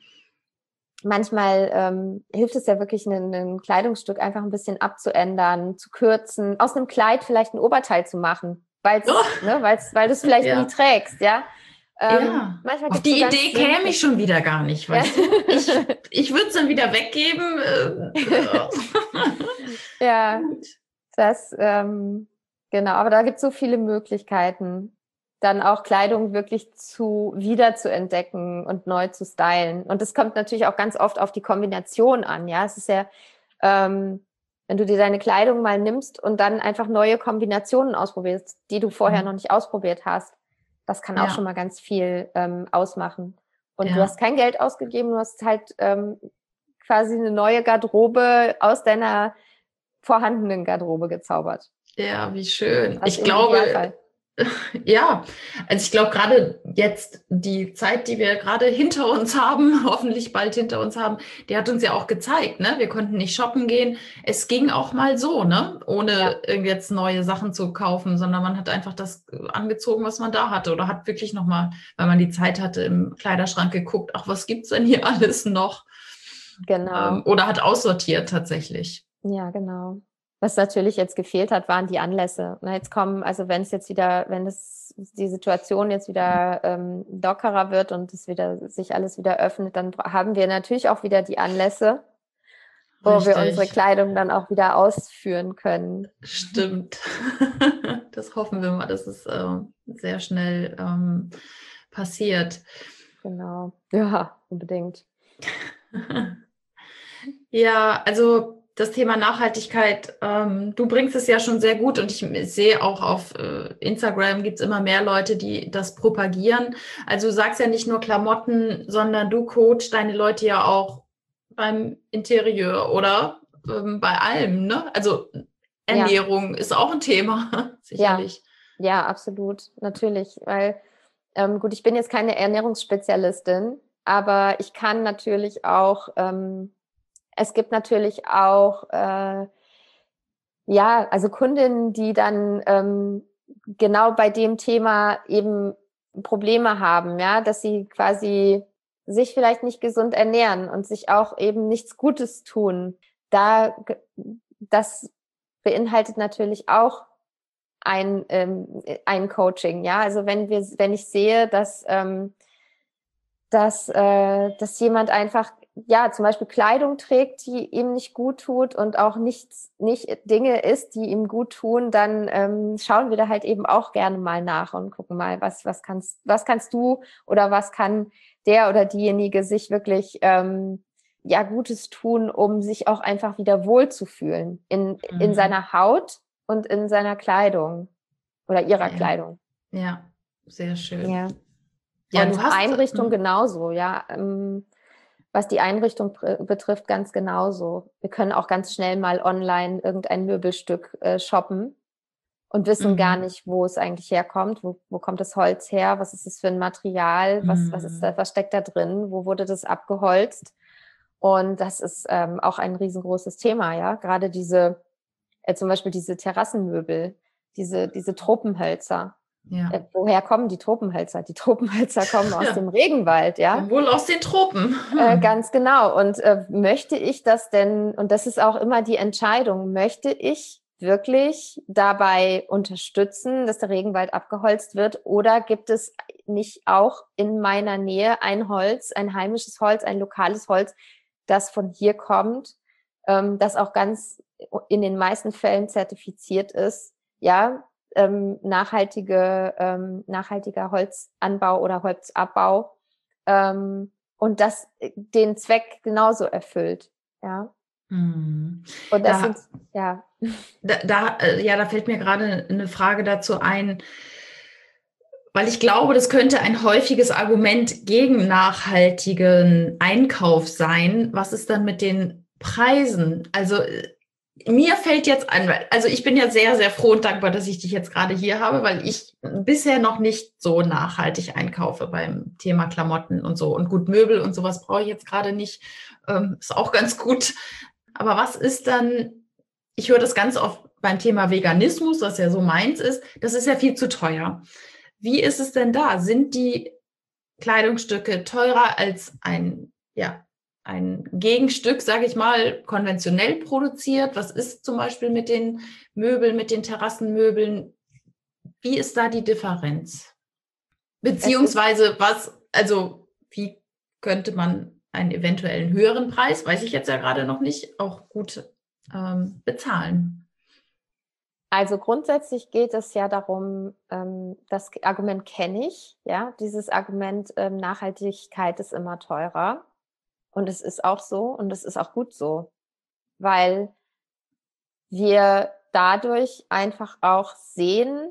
manchmal ähm, hilft es ja wirklich, ein, ein Kleidungsstück einfach ein bisschen abzuändern, zu kürzen, aus einem Kleid vielleicht ein Oberteil zu machen, Oh, weil's, ne, weil's, weil du es vielleicht nie ja. trägst, ja. Ähm, Ja. manchmal Auf gibt's so die ganz Idee käme simple, ich schon wieder gar nicht, ja. weißt du? Ich, ich würde es dann wieder weggeben. Äh, äh. Ja, Gut. das, ähm, genau, aber da gibt es so viele Möglichkeiten, dann auch Kleidung wirklich zu wieder zu entdecken und neu zu stylen. Und es kommt natürlich auch ganz oft auf die Kombination an. Ja, es ist ja, ähm, wenn du dir deine Kleidung mal nimmst und dann einfach neue Kombinationen ausprobierst, die du vorher noch Mhm. nicht ausprobiert hast, das kann auch schon Ja, mal ganz viel ähm, ausmachen. Und du hast ja. kein Geld ausgegeben, du hast halt ähm, quasi eine neue Garderobe aus deiner vorhandenen Garderobe gezaubert. Ja, wie schön. Das Ich im glaube, Idealfall. ja, also ich glaube gerade jetzt die Zeit, die wir gerade hinter uns haben, hoffentlich bald hinter uns haben, die hat uns ja auch gezeigt, ne? Wir konnten nicht shoppen gehen. Es ging auch mal so, ne? Ohne Ja, irgendwie jetzt neue Sachen zu kaufen, sondern man hat einfach das angezogen, was man da hatte oder hat wirklich noch mal, weil man die Zeit hatte, im Kleiderschrank geguckt, ach, was gibt's denn hier alles noch? Ähm, genau. oder hat aussortiert tatsächlich. Ja, genau. Was natürlich jetzt gefehlt hat, waren die Anlässe. Na, jetzt kommen, also wenn es jetzt wieder, wenn es die Situation jetzt wieder ähm, lockerer wird und es wieder sich alles wieder öffnet, dann haben wir natürlich auch wieder die Anlässe, wo wir unsere Richtig. Kleidung dann auch wieder ausführen können. Stimmt. Das hoffen wir mal, dass es äh, sehr schnell ähm, passiert. Genau. Ja, unbedingt. Ja, also das Thema Nachhaltigkeit, ähm, du bringst es ja schon sehr gut und ich sehe auch auf äh, Instagram gibt es immer mehr Leute, die das propagieren. Also du sagst ja nicht nur Klamotten, sondern du coachst deine Leute ja auch beim Interieur oder ähm, bei allem, ne? Also Ja, Ernährung ist auch ein Thema, ja, sicherlich. ja, absolut. Natürlich, weil Ähm, gut, ich bin jetzt keine Ernährungsspezialistin, aber ich kann natürlich auch, ähm, es gibt natürlich auch, äh, ja, also Kundinnen, die dann ähm, genau bei dem Thema eben Probleme haben, ja, dass sie quasi sich vielleicht nicht gesund ernähren und sich auch eben nichts Gutes tun. Da, das beinhaltet natürlich auch ein, ähm, ein Coaching, ja. Also wenn wir, wenn ich sehe, dass, ähm, dass, äh, dass jemand einfach, ja, zum Beispiel Kleidung trägt, die ihm nicht gut tut und auch nichts, nicht Dinge isst, die ihm gut tun, dann ähm, schauen wir da halt eben auch gerne mal nach und gucken mal, was, was kannst, was kannst du oder was kann der oder diejenige sich wirklich ähm, ja Gutes tun, um sich auch einfach wieder wohlzufühlen in, Mhm. in seiner Haut und in seiner Kleidung oder ihrer Ja. Kleidung. Ja, sehr schön. Ja. Ja, und du hast Einrichtung mhm. genauso, ja. Ähm, was die Einrichtung betrifft, ganz genauso. Wir können auch ganz schnell mal online irgendein Möbelstück äh, shoppen und wissen Mhm. gar nicht, wo es eigentlich herkommt. Wo, wo kommt das Holz her? Was ist das für ein Material? Was, Mhm. was, ist da, was steckt da drin? Wo wurde das abgeholzt? Und das ist ähm, auch ein riesengroßes Thema, ja. Gerade diese, äh, zum Beispiel diese Terrassenmöbel, diese, diese Tropenhölzer. Ja. Äh, woher kommen die Tropenhölzer? Die Tropenhölzer kommen aus Ja. dem Regenwald, ja. Kommen wohl aus den Tropen. Hm. Äh, ganz genau. Und äh, möchte ich das denn, und das ist auch immer die Entscheidung, möchte ich wirklich dabei unterstützen, dass der Regenwald abgeholzt wird, oder gibt es nicht auch in meiner Nähe ein Holz, ein heimisches Holz, ein lokales Holz, das von hier kommt, ähm, das auch ganz in den meisten Fällen zertifiziert ist, ja, ähm, nachhaltige, ähm, nachhaltiger Holzanbau oder Holzabbau, ähm, und das den Zweck genauso erfüllt, ja. Mhm. Und das Da, sind, ja. da, da, äh, ja, da fällt mir gerade eine Frage dazu ein, weil ich glaube, das könnte ein häufiges Argument gegen nachhaltigen Einkauf sein. Was ist dann mit den Preisen? Also äh, mir fällt jetzt ein, also ich bin ja sehr, sehr froh und dankbar, dass ich dich jetzt gerade hier habe, weil ich bisher noch nicht so nachhaltig einkaufe beim Thema Klamotten und so. Und gut, Möbel und sowas brauche ich jetzt gerade nicht. Ähm, ist auch ganz gut. Aber was ist dann, ich höre das ganz oft beim Thema Veganismus, was ja so meins ist, das ist ja viel zu teuer. Wie ist es denn da? Sind die Kleidungsstücke teurer als ein, ja, ein Gegenstück, sage ich mal, konventionell produziert? Was ist zum Beispiel mit den Möbeln, mit den Terrassenmöbeln? Wie ist da die Differenz? Beziehungsweise was, also wie könnte man einen eventuellen höheren Preis, weiß ich jetzt ja gerade noch nicht, auch gut ähm, bezahlen? Also grundsätzlich geht es ja darum, ähm, das Argument kenne ich, ja, dieses Argument, ähm, Nachhaltigkeit ist immer teurer. Und es ist auch so und es ist auch gut so, weil wir dadurch einfach auch sehen,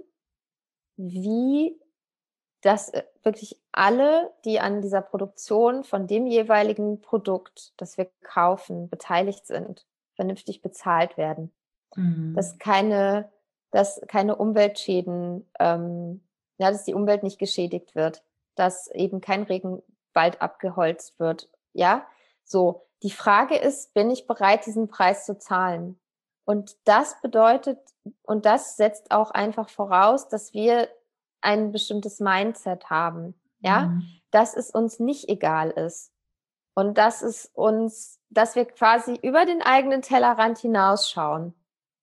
wie dass äh, wirklich alle, die an dieser Produktion von dem jeweiligen Produkt, das wir kaufen, beteiligt sind, vernünftig bezahlt werden. Mhm. Dass keine, dass keine Umweltschäden, ähm, ja, dass die Umwelt nicht geschädigt wird, dass eben kein Regenwald abgeholzt wird. Ja, so. Die Frage ist, bin ich bereit, diesen Preis zu zahlen? Und das bedeutet, und das setzt auch einfach voraus, dass wir ein bestimmtes Mindset haben, ja, Mhm. dass es uns nicht egal ist und dass es uns, dass wir quasi über den eigenen Tellerrand hinausschauen.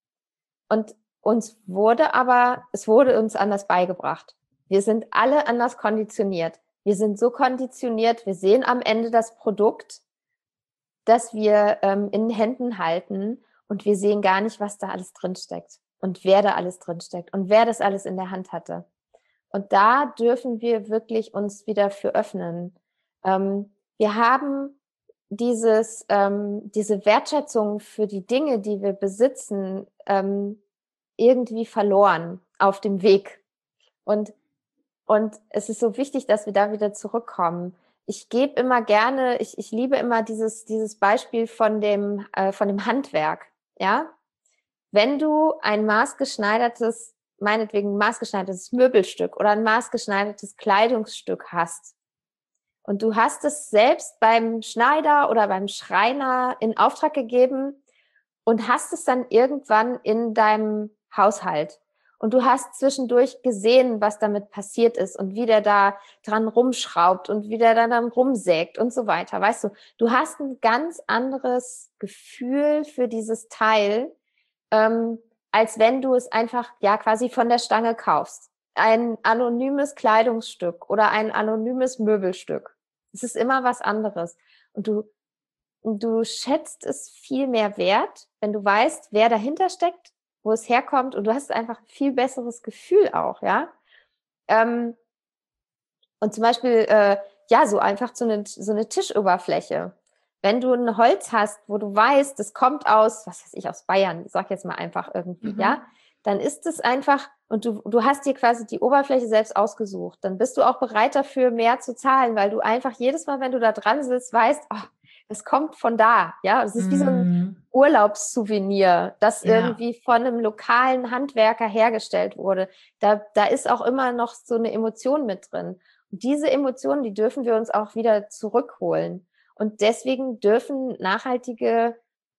Und uns wurde aber, es wurde uns anders beigebracht. Wir sind alle anders konditioniert. Wir sind so konditioniert, wir sehen am Ende das Produkt, das wir ähm, in den Händen halten, und wir sehen gar nicht, was da alles drinsteckt und wer da alles drinsteckt und wer das alles in der Hand hatte. Und da dürfen wir wirklich uns wieder für öffnen. Ähm, wir haben dieses, ähm, diese Wertschätzung für die Dinge, die wir besitzen, ähm, irgendwie verloren auf dem Weg. Und, und es ist so wichtig, dass wir da wieder zurückkommen. Ich gebe immer gerne, ich, ich liebe immer dieses, dieses Beispiel von dem, äh, von dem Handwerk. Ja, wenn du ein maßgeschneidertes, meinetwegen maßgeschneidertes Möbelstück oder ein maßgeschneidertes Kleidungsstück hast und du hast es selbst beim Schneider oder beim Schreiner in Auftrag gegeben und hast es dann irgendwann in deinem Haushalt und du hast zwischendurch gesehen, was damit passiert ist und wie der da dran rumschraubt und wie der da dann rumsägt und so weiter. Weißt du, du hast ein ganz anderes Gefühl für dieses Teil, ähm, als wenn du es einfach ja quasi von der Stange kaufst. Ein anonymes Kleidungsstück oder ein anonymes Möbelstück. Es ist immer was anderes. Und du, du schätzt es viel mehr wert, wenn du weißt, wer dahinter steckt, wo es herkommt, und du hast einfach ein viel besseres Gefühl auch, ja. Ähm, und zum Beispiel, äh, ja, so einfach so eine, so eine Tischoberfläche. Wenn du ein Holz hast, wo du weißt, das kommt aus, was weiß ich, aus Bayern, ich sag jetzt mal einfach irgendwie, Mhm. ja, dann ist es einfach, und du, du hast dir quasi die Oberfläche selbst ausgesucht, dann bist du auch bereit dafür, mehr zu zahlen, weil du einfach jedes Mal, wenn du da dran sitzt, weißt, oh, das kommt von da, ja, das ist wie so ein Mhm. Urlaubssouvenir, das Ja. irgendwie von einem lokalen Handwerker hergestellt wurde. Da, da ist auch immer noch so eine Emotion mit drin. Und diese Emotionen, die dürfen wir uns auch wieder zurückholen. Und deswegen dürfen nachhaltige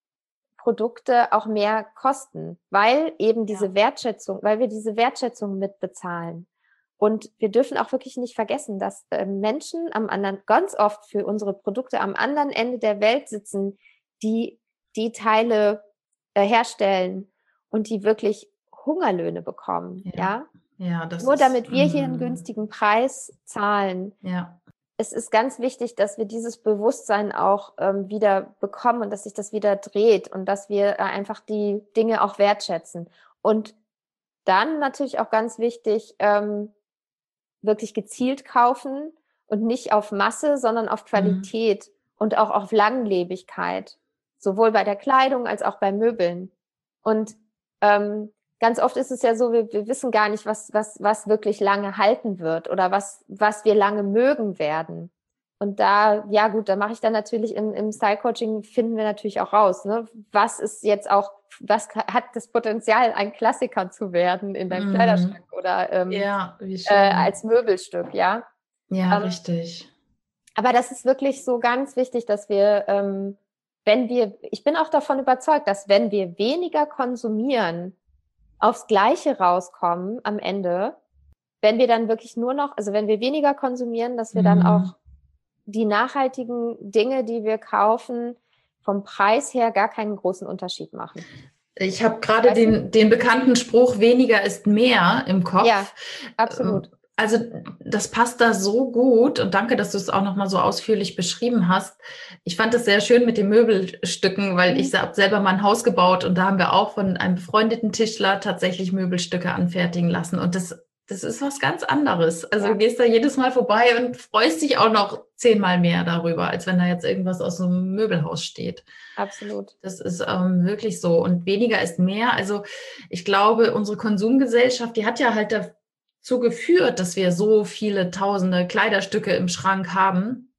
Produkte auch mehr kosten, weil eben diese Ja. Wertschätzung, weil wir diese Wertschätzung mitbezahlen. Und wir dürfen auch wirklich nicht vergessen, dass äh, Menschen am anderen, ganz oft für unsere Produkte am anderen Ende der Welt sitzen, die die Teile äh, herstellen und die wirklich Hungerlöhne bekommen, Ja. ja. Ja, das Nur ist, damit wir hier einen mm, günstigen Preis zahlen. ja. Es ist ganz wichtig, dass wir dieses Bewusstsein auch ähm, wieder bekommen und dass sich das wieder dreht und dass wir äh, einfach die Dinge auch wertschätzen. Und dann natürlich auch ganz wichtig, ähm, wirklich gezielt kaufen und nicht auf Masse, sondern auf Mhm. Qualität und auch auf Langlebigkeit, sowohl bei der Kleidung als auch bei Möbeln. Und ähm, ganz oft ist es ja so, wir, wir wissen gar nicht, was, was, was wirklich lange halten wird oder was, was wir lange mögen werden. Und da, ja gut, da mache ich dann natürlich im, im Style-Coaching, finden wir natürlich auch raus, ne? Was ist jetzt auch, was hat das Potenzial, ein Klassiker zu werden in deinem Mhm. Kleiderschrank oder ähm, Ja, wie äh, schön. als Möbelstück, ja. Ja, Ähm, richtig. aber das ist wirklich so ganz wichtig, dass wir, ähm, wenn wir, ich bin auch davon überzeugt, dass wenn wir weniger konsumieren, aufs Gleiche rauskommen am Ende, wenn wir dann wirklich nur noch, also wenn wir weniger konsumieren, dass wir dann Mhm. auch die nachhaltigen Dinge, die wir kaufen, vom Preis her gar keinen großen Unterschied machen. Ich habe gerade Weißt du? den, den bekannten Spruch, weniger ist mehr im Kopf. Ja, absolut. Also das passt da so gut und danke, dass du es auch nochmal so ausführlich beschrieben hast. Ich fand es sehr schön mit den Möbelstücken, weil Mhm. ich habe selber mal ein Haus gebaut und da haben wir auch von einem befreundeten Tischler tatsächlich Möbelstücke anfertigen lassen und das Das ist was ganz anderes. Also Ja. du gehst da jedes Mal vorbei und freust dich auch noch zehnmal mehr darüber, als wenn da jetzt irgendwas aus so einem Möbelhaus steht. Absolut. Das ist ähm, wirklich so. Und weniger ist mehr. Also ich glaube, unsere Konsumgesellschaft, die hat ja halt dazu geführt, dass wir so viele tausende Kleiderstücke im Schrank haben,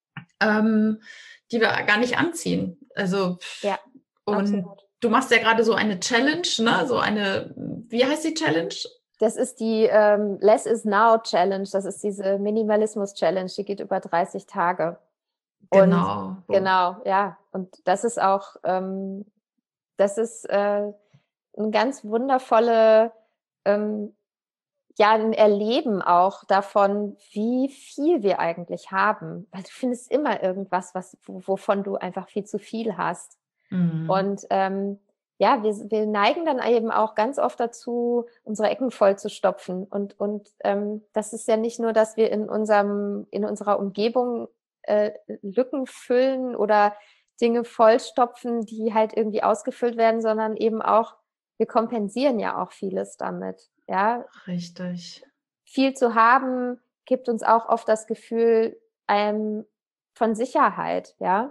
ähm, die wir gar nicht anziehen. Also Ja, und absolut. du machst ja gerade so eine Challenge, ne? So eine, wie heißt die Challenge? Das ist die ähm, Less is Now Challenge. Das ist diese Minimalismus Challenge. Die geht über dreißig Tage. Und Genau. genau, ja. Und das ist auch, ähm, das ist äh, ein ganz wundervolle, ähm, ja, ein Erleben auch davon, wie viel wir eigentlich haben. Weil du findest immer irgendwas, was, wovon du einfach viel zu viel hast. Mhm. Und ähm, ja, wir, wir neigen dann eben auch ganz oft dazu, unsere Ecken voll zu stopfen. Und, und ähm, das ist ja nicht nur, dass wir in unserem, in unserer Umgebung äh, Lücken füllen oder Dinge vollstopfen, die halt irgendwie ausgefüllt werden, sondern eben auch, wir kompensieren ja auch vieles damit. Ja, Richtig. viel zu haben gibt uns auch oft das Gefühl ähm, von Sicherheit, ja.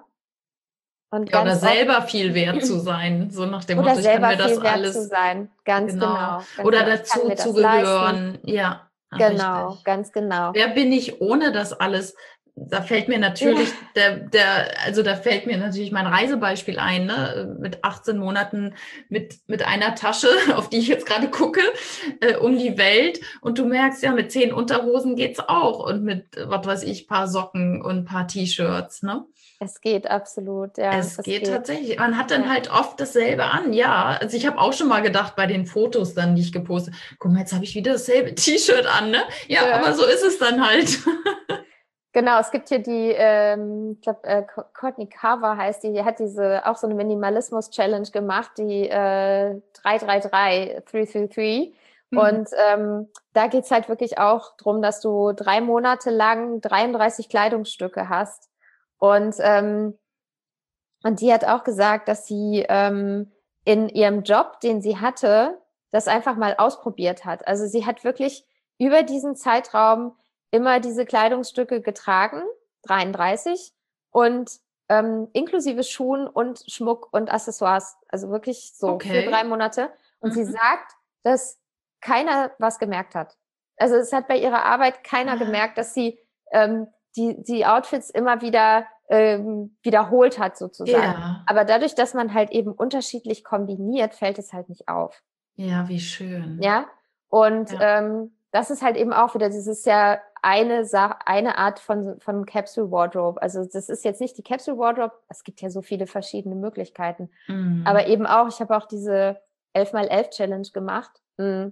Und Ja, oder ganz oft selber viel wert zu sein. So nach dem oder Motto, ich kann selber mir das viel wert zu alles, sein. Ganz genau. genau, ganz Oder genau. Ich kann dazu mir zu das leisten. gehören. Ja, Genau, richtig. ganz genau. Wer bin ich ohne das alles? Da fällt mir natürlich Ja. der, der, also da fällt mir natürlich mein Reisebeispiel ein, ne? Mit achtzehn Monaten mit, mit einer Tasche, auf die ich jetzt gerade gucke, äh, um die Welt. Und du merkst ja, mit zehn Unterhosen geht's auch und mit, was weiß ich, paar Socken und paar T-Shirts, ne? Es geht absolut, ja. Es Es geht geht. tatsächlich. Man hat dann Ja. halt oft dasselbe an, ja. Also ich habe auch schon mal gedacht bei den Fotos dann, die ich gepostet, guck mal, jetzt habe ich wieder dasselbe T-Shirt an, ne? Ja, Ja. aber so ist es dann halt. Genau, es gibt hier die, ähm, ich glaube, äh, Courtney Carver heißt die, die hat diese auch so eine Minimalismus-Challenge gemacht, die äh, drei drei drei, drei drei drei. Und ähm, da geht's halt wirklich auch drum, dass du drei Monate lang dreiunddreißig Kleidungsstücke hast. Und ähm, Und die hat auch gesagt, dass sie ähm, in ihrem Job, den sie hatte, das einfach mal ausprobiert hat. Also sie hat wirklich über diesen Zeitraum immer diese Kleidungsstücke getragen, dreiunddreißig, und ähm, inklusive Schuhen und Schmuck und Accessoires. Also wirklich so Okay. für drei Monate. Und Mhm. sie sagt, dass keiner was gemerkt hat. Also es hat bei ihrer Arbeit keiner Ah. gemerkt, dass sie ähm, die, die Outfits immer wieder ähm, wiederholt hat sozusagen. Ja. Aber dadurch, dass man halt eben unterschiedlich kombiniert, fällt es halt nicht auf. Ja, wie schön. Ja, und Ja. ähm, das ist halt eben auch wieder dieses ja eine Sache, eine Art von, von Capsule Wardrobe. Also das ist jetzt nicht die Capsule Wardrobe, es gibt ja so viele verschiedene Möglichkeiten. Mhm. Aber eben auch, ich habe auch diese elf mal elf Challenge gemacht, in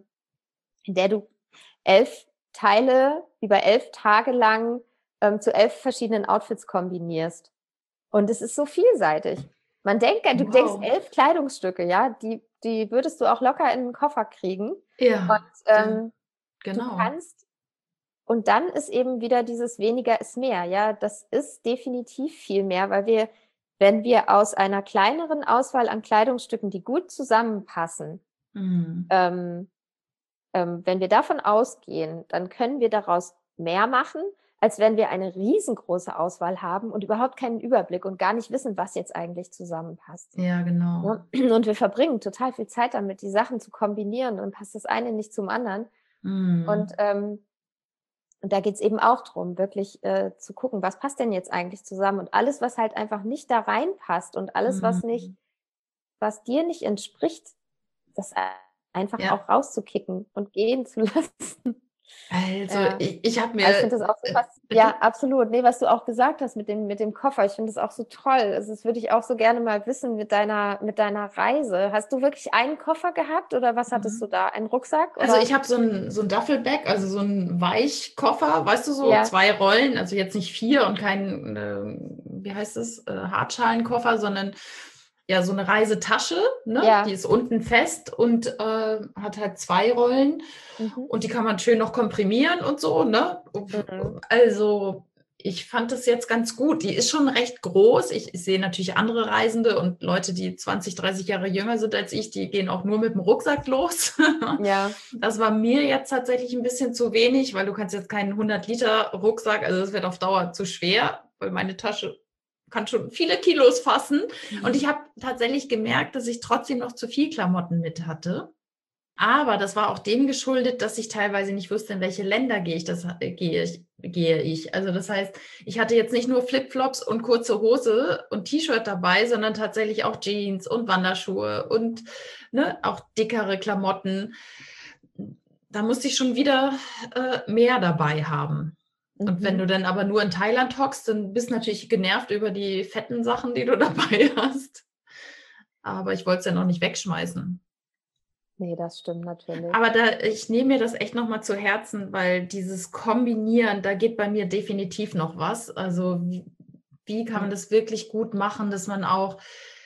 der du elf Teile über elf Tage lang ähm, zu elf verschiedenen Outfits kombinierst. Und es ist so vielseitig. Man denkt, du Wow. denkst elf Kleidungsstücke, ja, die, die würdest du auch locker in den Koffer kriegen. Ja. Und ähm, genau. du kannst, und dann ist eben wieder dieses weniger ist mehr, ja, das ist definitiv viel mehr, weil wir, wenn wir aus einer kleineren Auswahl an Kleidungsstücken, die gut zusammenpassen, Mhm. ähm, ähm, wenn wir davon ausgehen, dann können wir daraus mehr machen, als wenn wir eine riesengroße Auswahl haben und überhaupt keinen Überblick und gar nicht wissen, was jetzt eigentlich zusammenpasst. Ja, genau. Und wir verbringen total viel Zeit damit, die Sachen zu kombinieren und passt das eine nicht zum anderen. Mhm. Und, ähm, und da geht's eben auch drum, wirklich äh, zu gucken, was passt denn jetzt eigentlich zusammen? Und alles, was halt einfach nicht da reinpasst und alles, was Mhm. nicht, was dir nicht entspricht, das einfach Ja. auch rauszukicken und gehen zu lassen. Also Ja. ich, ich habe mir... Also ich finde das auch so fast, Äh, ja, absolut. Nee, was du auch gesagt hast mit dem, mit dem Koffer, ich finde das auch so toll. Also das würde ich auch so gerne mal wissen mit deiner, mit deiner Reise. Hast du wirklich einen Koffer gehabt oder was hattest du da? Einen Rucksack? Oder? Also ich habe so ein, so ein Duffelbag, also so ein Weichkoffer, weißt du, so Ja. zwei Rollen, also jetzt nicht vier und kein, äh, wie heißt es, äh, Hartschalenkoffer, sondern ja so eine Reisetasche, ne? Ja. Die ist unten fest und äh, hat halt zwei Rollen Mhm. und die kann man schön noch komprimieren und so, ne? Mhm. Also ich fand das jetzt ganz gut. Die ist schon recht groß. Ich, ich sehe natürlich andere Reisende und Leute, die zwanzig, dreißig Jahre jünger sind als ich, die gehen auch nur mit dem Rucksack los. Ja. Das war mir jetzt tatsächlich ein bisschen zu wenig, weil du kannst jetzt keinen hundert Liter Rucksack, also das wird auf Dauer zu schwer, weil meine Tasche kann schon viele Kilos fassen. Mhm. Und ich habe tatsächlich gemerkt, dass ich trotzdem noch zu viel Klamotten mit hatte. Aber das war auch dem geschuldet, dass ich teilweise nicht wusste, in welche Länder gehe ich, das äh, gehe ich, gehe ich. Also das heißt, ich hatte jetzt nicht nur Flipflops und kurze Hose und T-Shirt dabei, sondern tatsächlich auch Jeans und Wanderschuhe und ne, auch dickere Klamotten. Da musste ich schon wieder äh, mehr dabei haben. Mhm. Und wenn du dann aber nur in Thailand hockst, dann bist du natürlich genervt über die fetten Sachen, die du dabei hast. Aber ich wollte es ja noch nicht wegschmeißen. Nee, das stimmt natürlich. Aber da, ich nehme mir das echt nochmal zu Herzen, weil dieses Kombinieren, da geht bei mir definitiv noch was. Also wie, wie kann man das wirklich gut machen, dass man auch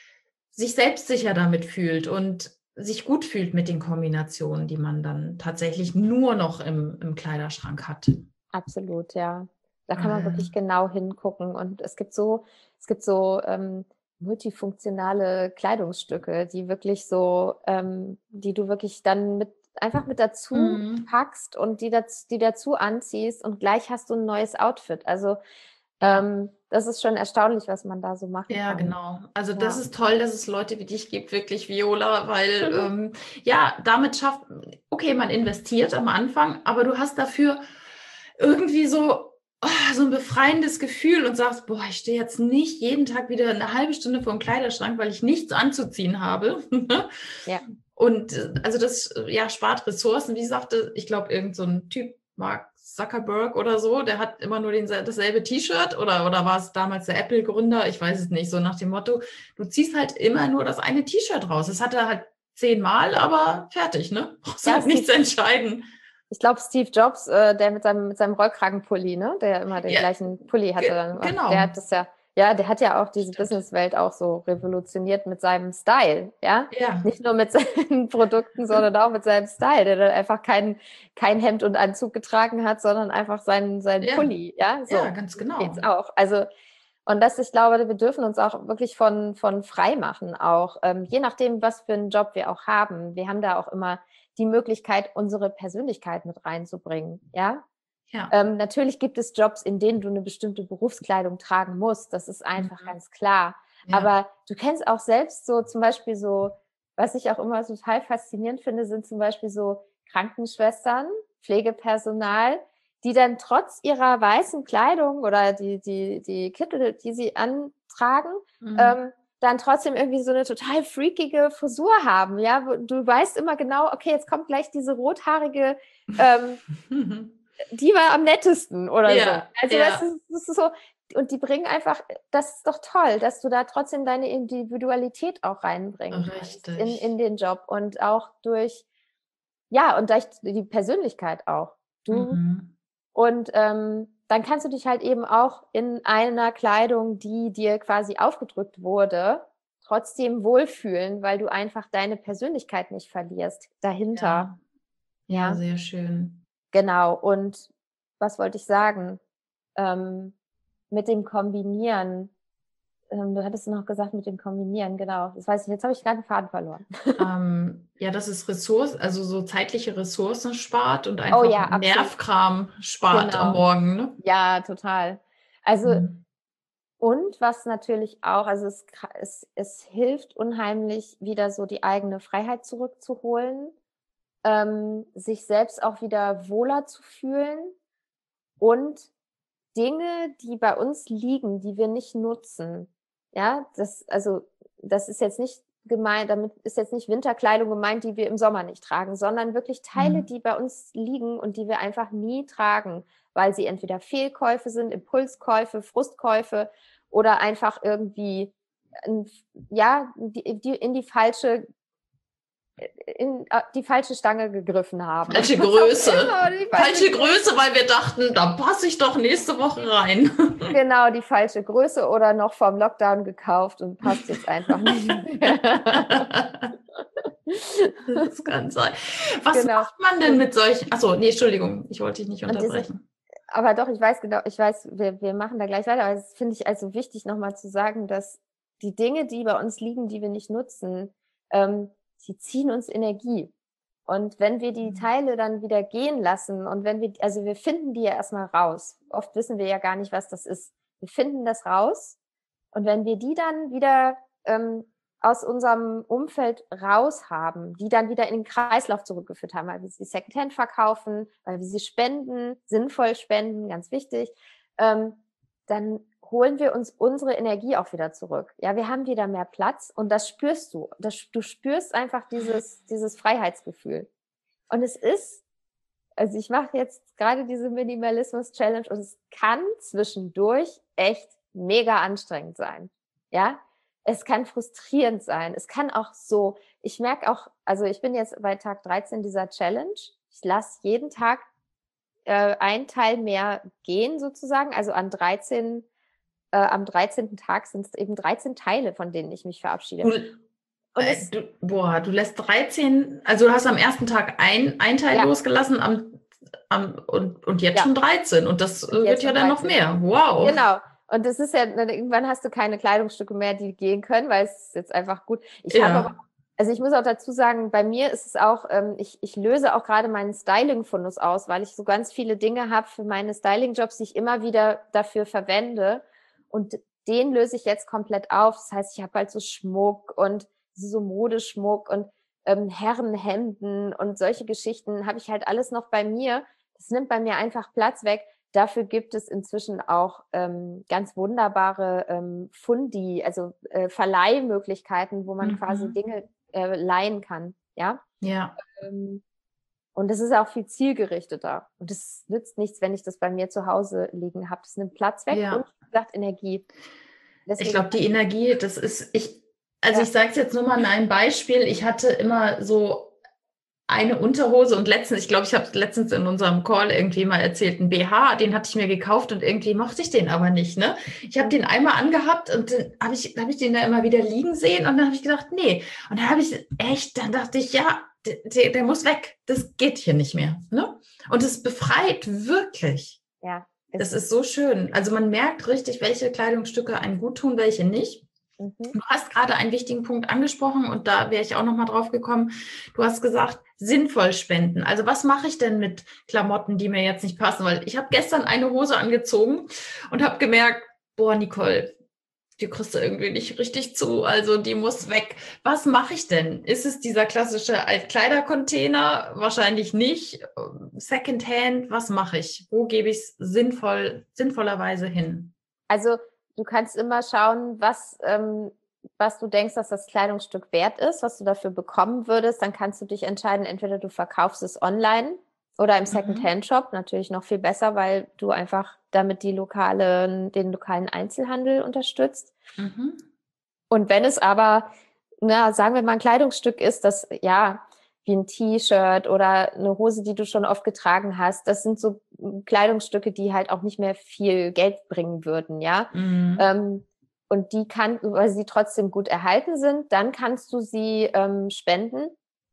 sich selbstsicher damit fühlt und sich gut fühlt mit den Kombinationen, die man dann tatsächlich nur noch im, im Kleiderschrank hat. Absolut, ja. Da kann man Äh, wirklich genau hingucken. Und es gibt so, es gibt so ähm, multifunktionale Kleidungsstücke, die wirklich so, ähm, die du wirklich dann mit einfach mit dazu Mhm. packst und die, dazu, die dazu anziehst und gleich hast du ein neues Outfit. Also Ja. ähm, das ist schon erstaunlich, was man da so machen Ja, kann. genau. Also das Ja. ist toll, dass es Leute wie dich gibt, wirklich, Viola, weil ähm, ja, damit schafft, okay, man investiert am Anfang, aber du hast dafür irgendwie so, oh, so ein befreiendes Gefühl und sagst, boah, ich stehe jetzt nicht jeden Tag wieder eine halbe Stunde vor dem Kleiderschrank, weil ich nichts anzuziehen habe. Ja. Und äh, also das äh, ja, spart Ressourcen. Wie sagte, ich glaube, irgend so ein Typ, Mark Zuckerberg oder so, der hat immer nur den, dasselbe T-Shirt oder, oder war es damals der Apple-Gründer? Ich weiß es nicht. So nach dem Motto, du ziehst halt immer nur das eine T-Shirt raus. Das hat er halt zehnmal, aber fertig, ne? Brauchst du Ja, halt nichts Steve- entscheiden. Ich glaube, Steve Jobs, äh, der mit seinem, mit seinem Rollkragenpulli, ne, der immer den Ja, gleichen Pulli hatte, ge- dann, genau. der hat das ja, ja, der hat ja auch diese Stimmt. Businesswelt auch so revolutioniert mit seinem Style, ja. Ja, Nicht nur mit seinen Produkten, sondern auch mit seinem Style, der dann einfach kein, kein Hemd und Anzug getragen hat, sondern einfach seinen, seinen Ja. Pulli, ja. So ja, ganz genau. geht's auch. Also, und das, ich glaube, wir dürfen uns auch wirklich von, von frei machen, auch ähm, je nachdem, was für einen Job wir auch haben. Wir haben da auch immer die Möglichkeit, unsere Persönlichkeit mit reinzubringen, ja. Ja. Ähm, natürlich gibt es Jobs, in denen du eine bestimmte Berufskleidung tragen musst. Das ist einfach Mhm. ganz klar. Ja. Aber du kennst auch selbst so zum Beispiel so, was ich auch immer total faszinierend finde, sind zum Beispiel so Krankenschwestern, Pflegepersonal, die dann trotz ihrer weißen Kleidung oder die, die, die Kittel, die sie antragen, Mhm. ähm, dann trotzdem irgendwie so eine total freakige Frisur haben. Ja, du weißt immer genau, okay, jetzt kommt gleich diese rothaarige, ähm, die war am nettesten oder Ja, so. Also ja. weißt du, das ist so, und die bringen einfach, das ist doch toll, dass du da trotzdem deine Individualität auch reinbringen kannst in, Richtig. in den Job und auch durch, ja, und durch die Persönlichkeit auch. Du Mhm. und ähm, dann kannst du dich halt eben auch in einer Kleidung, die dir quasi aufgedrückt wurde, trotzdem wohlfühlen, weil du einfach deine Persönlichkeit nicht verlierst dahinter. Ja, ja, Ja, sehr schön. genau. Und was wollte ich sagen? Ähm, mit dem Kombinieren. Ähm, du hattest noch gesagt mit dem Kombinieren, genau. Das weiß ich, jetzt habe ich gerade den Faden verloren. Ähm, ja, dass es Ressourcen, also so zeitliche Ressourcen spart und Oh einfach ja, absolut. Nervkram spart am Genau. Morgen, ne? Ja, total. Also, Mhm. und was natürlich auch, also es, kra- es, es hilft unheimlich, wieder so die eigene Freiheit zurückzuholen, ähm, sich selbst auch wieder wohler zu fühlen und Dinge, die bei uns liegen, die wir nicht nutzen. Ja, das, also, das ist jetzt nicht gemeint, damit ist jetzt nicht Winterkleidung gemeint, die wir im Sommer nicht tragen, sondern wirklich Teile, Mhm. die bei uns liegen und die wir einfach nie tragen, weil sie entweder Fehlkäufe sind, Impulskäufe, Frustkäufe oder einfach irgendwie, ja, die, die in die falsche in die falsche Stange gegriffen haben. Falsche Was auch Größe. immer, die falsche Falsche Größe, weil wir dachten, da passe ich doch nächste Woche rein. Genau, die falsche Größe oder noch vom Lockdown gekauft und passt jetzt einfach nicht mehr. Das kann sein. Was Genau. macht man denn mit solchen? Achso, nee, Entschuldigung, ich wollte dich nicht Und diese, unterbrechen. aber doch, ich weiß genau, ich weiß, wir, wir machen da gleich weiter, aber das finde ich also wichtig, nochmal zu sagen, dass die Dinge, die bei uns liegen, die wir nicht nutzen, ähm, die ziehen uns Energie. Und wenn wir die Teile dann wieder gehen lassen und wenn wir, also wir finden die ja erstmal raus. Oft wissen wir ja gar nicht, was das ist. Wir finden das raus. Und wenn wir die dann wieder ähm, aus unserem Umfeld raus haben, die dann wieder in den Kreislauf zurückgeführt haben, weil wir sie Secondhand verkaufen, weil wir sie spenden, sinnvoll spenden, ganz wichtig, ähm, dann holen wir uns unsere Energie auch wieder zurück. Ja, wir haben wieder mehr Platz und das spürst du. Das, du spürst einfach dieses, dieses Freiheitsgefühl. Und es ist, also ich mache jetzt gerade diese Minimalismus-Challenge und es kann zwischendurch echt mega anstrengend sein. Ja, es kann frustrierend sein. Es kann auch so, ich merke auch, also ich bin jetzt bei Tag dreizehn dieser Challenge. Ich lasse jeden Tag äh, ein Teil mehr gehen sozusagen. Also an dreizehn, äh, am dreizehnten Tag sind es eben dreizehn Teile, von denen ich mich verabschiede. Du, Und äh, es, du, boah, du lässt dreizehn, also du hast am ersten Tag ein, ein Teil Ja. losgelassen am, am, und, und jetzt Ja. schon dreizehn. Und das Und äh, wird jetzt ja schon dann noch dreizehn. mehr. Wow. Genau. Und das ist ja, irgendwann hast du keine Kleidungsstücke mehr, die gehen können, weil es ist jetzt einfach gut. Ich Ja. habe aber, also ich muss auch dazu sagen, bei mir ist es auch, ähm, ich, ich löse auch gerade meinen Styling-Fundus aus, weil ich so ganz viele Dinge habe für meine Styling-Jobs, die ich immer wieder dafür verwende. Und den löse ich jetzt komplett auf. Das heißt, ich habe halt so Schmuck und so Modeschmuck und ähm, Herrenhemden und solche Geschichten habe ich halt alles noch bei mir. Das nimmt bei mir einfach Platz weg. Dafür gibt es inzwischen auch ähm, ganz wunderbare ähm, Fundi, also äh, Verleihmöglichkeiten, wo man Mhm. quasi Dinge äh, leihen kann. Ja. Ja. Ähm, und das ist auch viel zielgerichteter. Und das nützt nichts, wenn ich das bei mir zu Hause liegen habe. Das nimmt Platz weg Ja. und wie gesagt Energie. Deswegen, Ich glaube, die Energie, das ist, ich, also Ja. ich sage es jetzt nur mal an einem Beispiel. Ich hatte immer so eine Unterhose und letztens, ich glaube, ich habe letztens in unserem Call irgendwie mal erzählt, einen B H, den hatte ich mir gekauft und irgendwie mochte ich den aber nicht, ne? Ich habe Mhm. den einmal angehabt und dann habe ich, hab ich den da immer wieder liegen sehen und dann habe ich gedacht, nee. Und dann habe ich echt, dann dachte ich, ja, der, der muss weg. Das geht hier nicht mehr, ne? Und es befreit wirklich. ja, Das ist so schön. Also man merkt richtig, welche Kleidungsstücke einem gut tun, welche nicht. Mhm. Du hast gerade einen wichtigen Punkt angesprochen und da wäre ich auch nochmal drauf gekommen. Du hast gesagt, sinnvoll spenden. Also was mache ich denn mit Klamotten, die mir jetzt nicht passen? Weil ich habe gestern eine Hose angezogen und habe gemerkt, boah, Nicole, die kriegst du irgendwie nicht richtig zu. Also die muss weg. Was mache ich denn? Ist es dieser klassische Altkleidercontainer? Wahrscheinlich nicht. Secondhand, was mache ich? Wo gebe ich es sinnvoll, sinnvollerweise hin? Also du kannst immer schauen, was, ähm, was du denkst, dass das Kleidungsstück wert ist, was du dafür bekommen würdest. Dann kannst du dich entscheiden, entweder du verkaufst es online oder im Second-Hand-Shop. Natürlich noch viel besser, weil du einfach damit die lokalen, den lokalen Einzelhandel unterstützt. Mhm. Und wenn es aber, na, sagen wir mal, ein Kleidungsstück ist, das ja wie ein T-Shirt oder eine Hose, die du schon oft getragen hast, das sind so Kleidungsstücke, die halt auch nicht mehr viel Geld bringen würden, ja. Mhm. Ähm, und die kann, weil sie trotzdem gut erhalten sind, dann kannst du sie ähm, spenden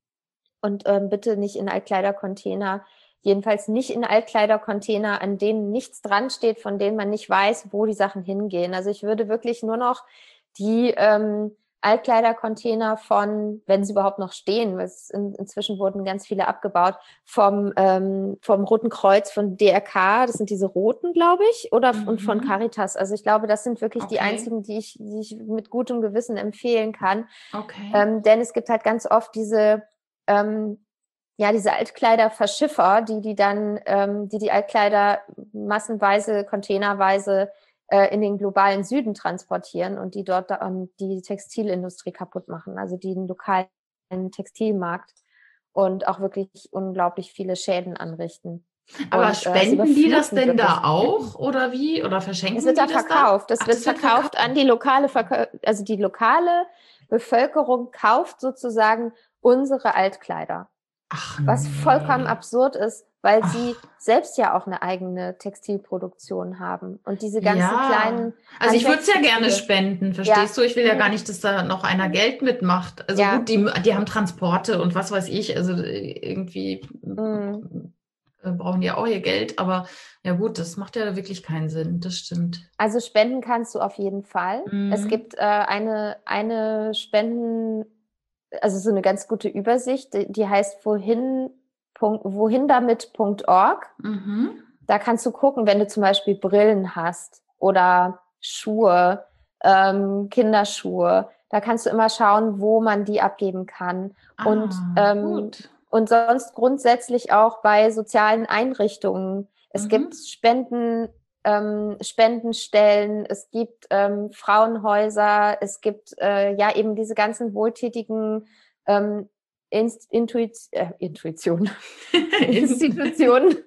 und ähm, bitte nicht in Altkleidercontainer, jedenfalls nicht in Altkleidercontainer, an denen nichts dran steht, von denen man nicht weiß, wo die Sachen hingehen. Also ich würde wirklich nur noch die ähm, Altkleidercontainer von, wenn sie überhaupt noch stehen, weil es in, inzwischen wurden ganz viele abgebaut, vom, ähm, vom Roten Kreuz, von D R K, das sind diese roten, glaube ich, oder Mhm. und von Caritas. Also ich glaube, das sind wirklich Okay. die einzigen, die ich, die ich mit gutem Gewissen empfehlen kann. Okay. Ähm, denn es gibt halt ganz oft diese ähm, ja, diese Altkleiderverschiffer, die die dann, ähm, die die Altkleider massenweise, containerweise äh, in den globalen Süden transportieren und die dort ähm, die Textilindustrie kaputt machen, also die den lokalen Textilmarkt und auch wirklich unglaublich viele Schäden anrichten. Aber Und, äh, spenden die das denn wirklich. da auch oder wie? Oder verschenken Es wird die da das verkauft. Das Ach, wird das wird verkauft verkauft. an die lokale, Verkau- also die lokale Bevölkerung kauft sozusagen unsere Altkleider. Ach Was vollkommen nee. absurd ist, weil Ach. sie selbst ja auch eine eigene Textilproduktion haben. Und diese ganzen Ja. kleinen Also ich würde es ja gerne Handwerksbetriebe. spenden, verstehst Ja. du? Ich will ja Mhm. gar nicht, dass da noch einer Mhm. Geld mitmacht. Also Ja. gut, die, die haben Transporte und was weiß ich. Also irgendwie Mhm. äh, brauchen die auch ihr Geld. Aber ja gut, das macht ja wirklich keinen Sinn. Das stimmt. Also spenden kannst du auf jeden Fall. Mhm. Es gibt äh, eine, eine Spenden, also so eine ganz gute Übersicht, die, die heißt wohin, wohindamit Punkt org. Mhm. Da kannst du gucken, wenn du zum Beispiel Brillen hast oder Schuhe, ähm, Kinderschuhe. Da kannst du immer schauen, wo man die abgeben kann. Ah, Und, ähm, gut. und sonst grundsätzlich auch bei sozialen Einrichtungen. Es Mhm. gibt Spenden, ähm, Spendenstellen, es gibt ähm, Frauenhäuser, es gibt äh, ja eben diese ganzen wohltätigen ähm, Inst- Intuit äh, Intuition. Institutionen.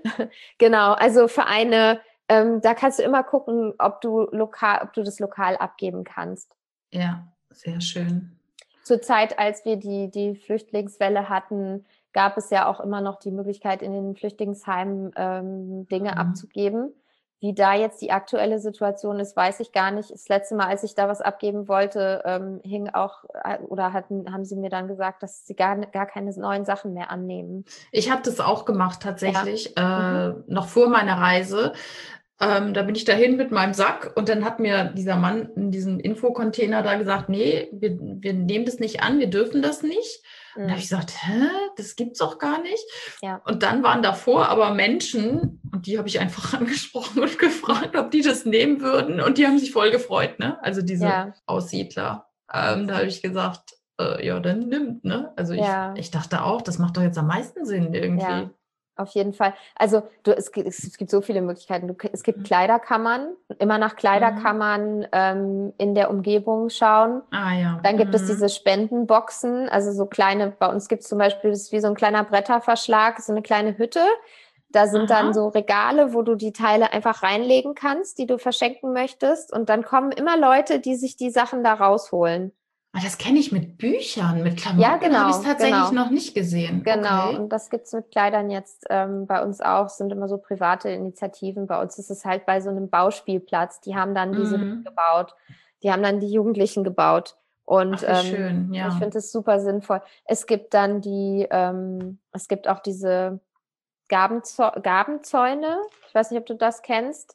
Genau, also Vereine, ähm, da kannst du immer gucken, ob du lokal, ob du das lokal abgeben kannst. Ja, sehr schön. Zur Zeit, als wir die, die Flüchtlingswelle hatten, gab es ja auch immer noch die Möglichkeit, in den Flüchtlingsheimen ähm, Dinge Mhm. abzugeben. Wie da jetzt die aktuelle Situation ist, weiß ich gar nicht. Das letzte Mal, als ich da was abgeben wollte, ähm, hing auch, oder hatten, haben sie mir dann gesagt, dass sie gar, gar keine neuen Sachen mehr annehmen. Ich habe das auch gemacht tatsächlich, Ja. äh, noch vor meiner Reise. Ähm, da bin ich dahin mit meinem Sack und dann hat mir dieser Mann in diesem Infocontainer da gesagt, nee, wir, wir nehmen das nicht an, wir dürfen das nicht. Und da habe ich gesagt, hä, das gibt's doch gar nicht. Ja. Und dann waren davor aber Menschen, und die habe ich einfach angesprochen und gefragt, ob die das nehmen würden. Und die haben sich voll gefreut, ne? Also diese Ja. Aussiedler. Ähm, da habe ich gesagt, äh, ja, dann nimmt, ne? Also ich, Ja. ich dachte auch, das macht doch jetzt am meisten Sinn irgendwie. Ja, auf jeden Fall. Also du, es, gibt, es gibt so viele Möglichkeiten. Du, es gibt Kleiderkammern, immer nach Kleiderkammern ähm, in der Umgebung schauen. Ah ja. Dann gibt Mhm. es diese Spendenboxen, also so kleine, bei uns gibt es zum Beispiel, das ist wie so ein kleiner Bretterverschlag, so eine kleine Hütte. Da sind Aha. dann so Regale, wo du die Teile einfach reinlegen kannst, die du verschenken möchtest. Und dann kommen immer Leute, die sich die Sachen da rausholen. Ah, das kenne ich mit Büchern, mit Klamotten Ja, genau, habe ich es tatsächlich genau. noch nicht gesehen. Genau, Okay. und das gibt's mit Kleidern jetzt ähm, bei uns auch, sind immer so private Initiativen. Bei uns ist es halt bei so einem Bauspielplatz. Die haben dann diese Hütten Mhm. gebaut, die haben dann die Jugendlichen gebaut. Und Ach, wie ähm, schön, ja. ich finde es super sinnvoll. Es gibt dann die, ähm, es gibt auch diese Gabenzäu- Gabenzäune. Ich weiß nicht, ob du das kennst.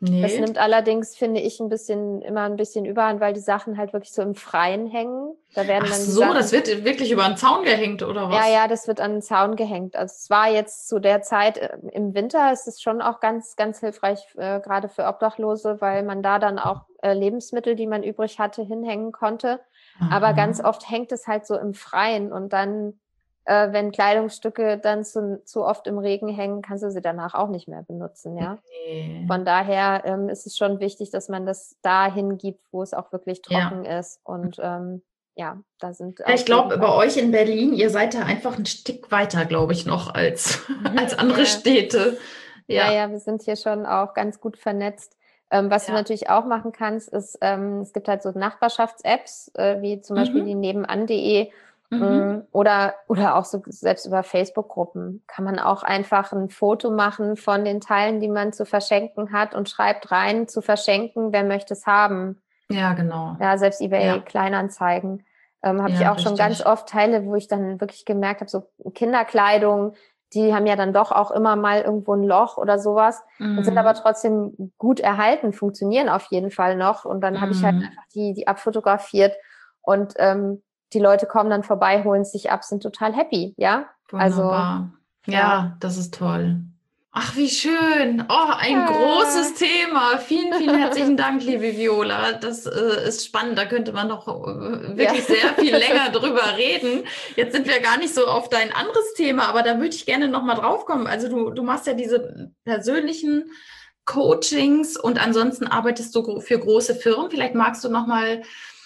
Nee. Das nimmt allerdings, finde ich, ein bisschen, immer ein bisschen überhand, weil die Sachen halt wirklich so im Freien hängen. Da werden Ach dann die so, Sachen, das wird wirklich über den Zaun gehängt, oder ja, was? ja, das wird an den Zaun gehängt. Also es war jetzt zu der Zeit äh, im Winter ist es schon auch ganz, ganz hilfreich, äh, gerade für Obdachlose, weil man da dann auch äh, Lebensmittel, die man übrig hatte, hinhängen konnte. Aber ganz Aha. oft hängt es halt so im Freien und dann, äh, wenn Kleidungsstücke dann zu, zu oft im Regen hängen, kannst du sie danach auch nicht mehr benutzen, ja. Nee. Von daher ähm, ist es schon wichtig, dass man das dahin gibt, wo es auch wirklich trocken Ja. ist. Und ähm, ja, da sind Ja, ich auf jeden glaube, bei Fall. euch in Berlin, ihr seid da einfach ein Stück weiter, glaube ich, noch als, als andere Ja, Städte. ja, Ja, ja, wir sind hier schon auch ganz gut vernetzt. Ähm, was du ja. natürlich auch machen kannst, ist, ähm, es gibt halt so Nachbarschafts-Apps, äh, wie zum Beispiel die Mhm. nebenan.de Mhm. ähm, oder, oder auch so selbst über Facebook-Gruppen kann man auch einfach ein Foto machen von den Teilen, die man zu verschenken hat und schreibt rein, zu verschenken, wer möchte es haben. Ja, genau. Ja, selbst eBay Ja, Kleinanzeigen. Ähm, habe ich ja, auch schon ganz richtig. oft Teile, wo ich dann wirklich gemerkt habe, so Kinderkleidung, die haben ja dann doch auch immer mal irgendwo ein Loch oder sowas und sind aber Mhm. trotzdem gut erhalten, funktionieren auf jeden Fall noch. Und dann habe ich halt Mhm. einfach die, die abfotografiert und ähm, die Leute kommen dann vorbei, holen es sich ab, sind total happy, ja. Also, Wunderbar. ja. Ja, das ist toll. Ach, wie schön. Oh, ein Ah. großes Thema. Vielen, vielen herzlichen Dank, liebe Viola. Das äh, ist spannend. Da könnte man noch äh, Ja. wirklich sehr viel länger drüber reden. Jetzt sind wir gar nicht so auf dein anderes Thema, aber da würde ich gerne noch mal drauf kommen. Also du, du machst ja diese persönlichen Coachings und ansonsten arbeitest du für große Firmen. Vielleicht magst du noch mal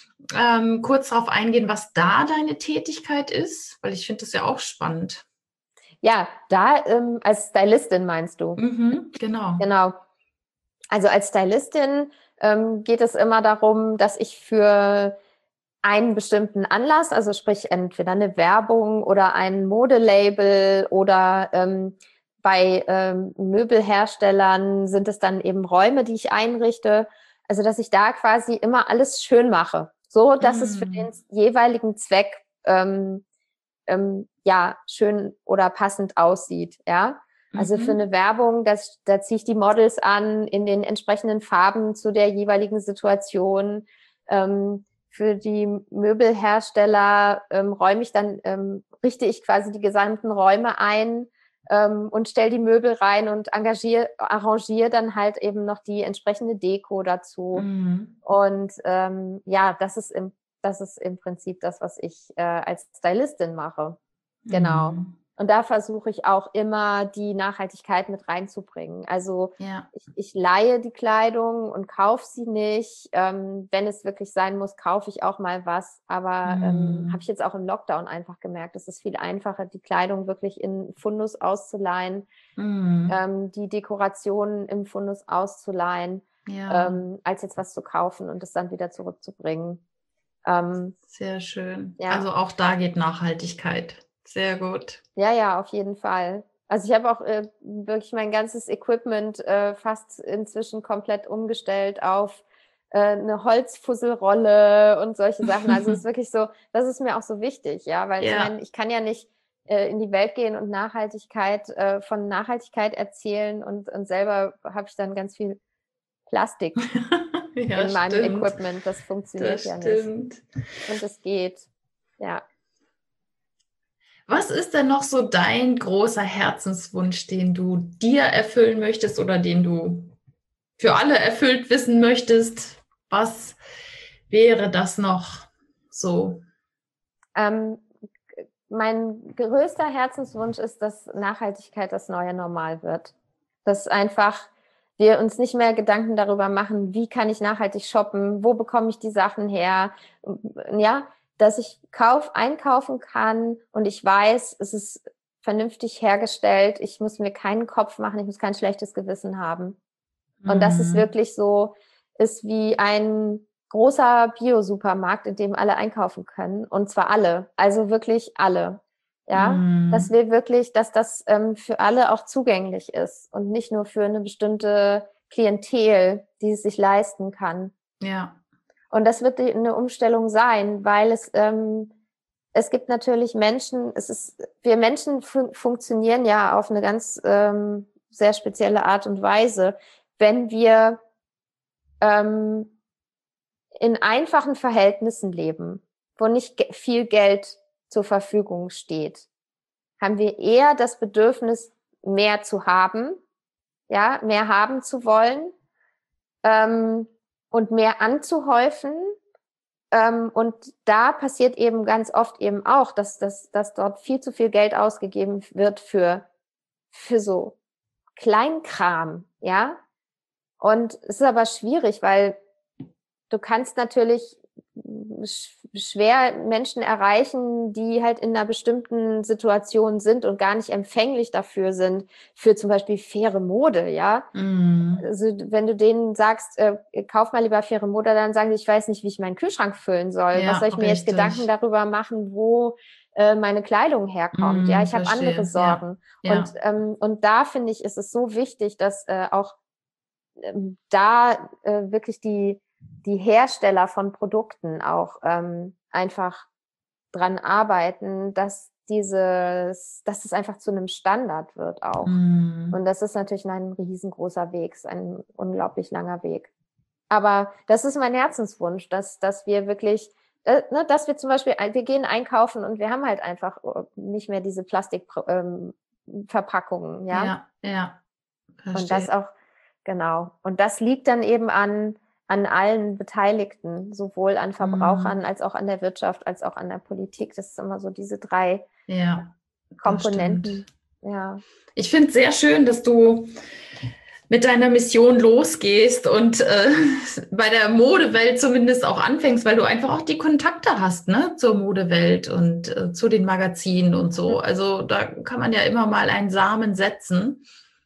ähm, kurz darauf eingehen, was da deine Tätigkeit ist, weil ich finde das ja auch spannend. Ja, da ähm, als Stylistin meinst du? Mhm, genau. Genau. Also als Stylistin ähm, geht es immer darum, dass ich für einen bestimmten Anlass, also sprich entweder eine Werbung oder ein Modelabel oder ähm, bei ähm, Möbelherstellern sind es dann eben Räume, die ich einrichte. Also dass ich da quasi immer alles schön mache, so dass es für den Mhm. jeweiligen Zweck ähm, ähm, ja schön oder passend aussieht, ja. Also für Mhm. eine Werbung, das, da ziehe ich die Models an in den entsprechenden Farben zu der jeweiligen Situation. Ähm, für die Möbelhersteller ähm, räume ich dann, ähm, richte ich quasi die gesamten Räume ein ähm, und stelle die Möbel rein und engagiere, arrangiere dann halt eben noch die entsprechende Deko dazu. Mhm. Und ähm, ja, das ist im, das ist im Prinzip das, was ich äh, als Stylistin mache. Genau. Mhm. Und da versuche ich auch immer die Nachhaltigkeit mit reinzubringen. Also Ja. ich, ich leihe die Kleidung und kaufe sie nicht. Ähm, wenn es wirklich sein muss, kaufe ich auch mal was. Aber ähm, habe ich Mhm. jetzt auch im Lockdown einfach gemerkt, es ist viel einfacher, die Kleidung wirklich in Fundus auszuleihen, Mhm. ähm, die Dekorationen im Fundus auszuleihen, Ja, ähm, als jetzt was zu kaufen und es dann wieder zurückzubringen. Ähm, sehr schön. ja. Also auch da geht Nachhaltigkeit. Sehr gut. Ja, ja, auf jeden Fall. Also ich habe auch äh, wirklich mein ganzes Equipment äh, fast inzwischen komplett umgestellt auf äh, eine Holzfusselrolle und solche Sachen. Also es ist wirklich so, das ist mir auch so wichtig, ja, weil ich Ja. meine, ich kann ja nicht äh, in die Welt gehen und Nachhaltigkeit äh, von Nachhaltigkeit erzählen und, und selber habe ich dann ganz viel Plastik Ja, in meinem stimmt. Equipment. Das funktioniert Das ja nicht. stimmt. Und es geht. Ja. Was ist denn noch so dein großer Herzenswunsch, den du dir erfüllen möchtest oder den du für alle erfüllt wissen möchtest? Was wäre das noch so? Ähm, Mein größter Herzenswunsch ist, dass Nachhaltigkeit das neue Normal wird. Dass einfach wir uns nicht mehr Gedanken darüber machen, wie kann ich nachhaltig shoppen, wo bekomme ich die Sachen her, ja, dass ich kauf, einkaufen kann und ich weiß, es ist vernünftig hergestellt, ich muss mir keinen Kopf machen, ich muss kein schlechtes Gewissen haben. Und dass es Mhm. wirklich so ist wie ein großer Bio-Supermarkt, in dem alle einkaufen können. Und zwar alle, also wirklich alle. Ja, dass Mhm. wir wirklich, dass das ähm, für alle auch zugänglich ist und nicht nur für eine bestimmte Klientel, die es sich leisten kann. Ja. Und das wird die, eine Umstellung sein, weil es ähm, es gibt natürlich Menschen, es ist, wir Menschen fun funktionieren ja auf eine ganz ähm, sehr spezielle Art und Weise. Wenn wir ähm, in einfachen Verhältnissen leben, wo nicht ge- viel Geld zur Verfügung steht, haben wir eher das Bedürfnis, mehr zu haben, ja, mehr haben zu wollen, ähm, und mehr anzuhäufen. Ähm, und da passiert eben ganz oft eben auch, dass, dass, dass dort viel zu viel Geld ausgegeben wird für, für so Kleinkram, ja. Und es ist aber schwierig, weil du kannst natürlich sch- schwer Menschen erreichen, die halt in einer bestimmten Situation sind und gar nicht empfänglich dafür sind, für zum Beispiel faire Mode, ja. Mhm. Also wenn du denen sagst, äh, kauf mal lieber faire Mode, dann sagen die, ich weiß nicht, wie ich meinen Kühlschrank füllen soll. Ja, Was soll ich mir jetzt richtig. Gedanken darüber machen, wo äh, meine Kleidung herkommt? Mhm, Ja, ich habe verstehe. andere Sorgen. Ja, Und ja. ähm, und da finde ich, ist es so wichtig, dass äh, auch ähm, da äh, wirklich die die Hersteller von Produkten auch ähm, einfach dran arbeiten, dass dieses, dass es einfach zu einem Standard wird auch. Mhm. Und das ist natürlich ein riesengroßer Weg, ist ein unglaublich langer Weg. Aber das ist mein Herzenswunsch, dass, dass wir wirklich, äh, ne, dass wir zum Beispiel, wir gehen einkaufen und wir haben halt einfach nicht mehr diese Plastikverpackungen, ähm, ja. Ja, ja, Und das verstehe. auch, genau. Und das liegt dann eben an, an allen Beteiligten, sowohl an Verbrauchern Mhm. als auch an der Wirtschaft, als auch an der Politik. Das ist immer so diese drei Ja, das Komponenten. stimmt. Ja. Ich finde es sehr schön, dass du mit deiner Mission losgehst und äh, bei der Modewelt zumindest auch anfängst, weil du einfach auch die Kontakte hast, ne, zur Modewelt und äh, zu den Magazinen und so. Also da kann man ja immer mal einen Samen setzen.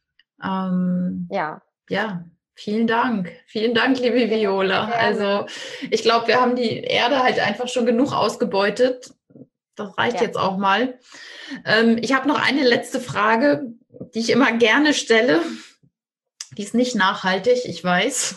Ähm, Ja. ja, vielen Dank. Vielen Dank, liebe Sehr, sehr Viola. gerne. Also ich glaube, wir haben die Erde halt einfach schon genug ausgebeutet. Das reicht Ja. jetzt auch mal. Ähm, ich habe noch eine letzte Frage, die ich immer gerne stelle. Die ist nicht nachhaltig, ich weiß.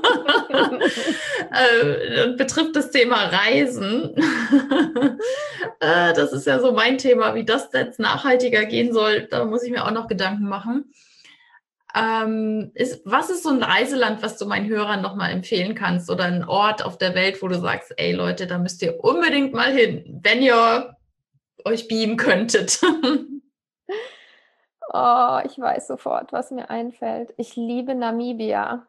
äh, betrifft das Thema Reisen. äh, das ist ja so mein Thema, wie das jetzt nachhaltiger gehen soll. Da muss ich mir auch noch Gedanken machen. Ähm, ist, was ist so ein Reiseland, was du meinen Hörern nochmal empfehlen kannst oder ein Ort auf der Welt, wo du sagst, ey Leute, da müsst ihr unbedingt mal hin, wenn ihr euch beamen könntet? Oh, ich weiß sofort, was mir einfällt. Ich liebe Namibia.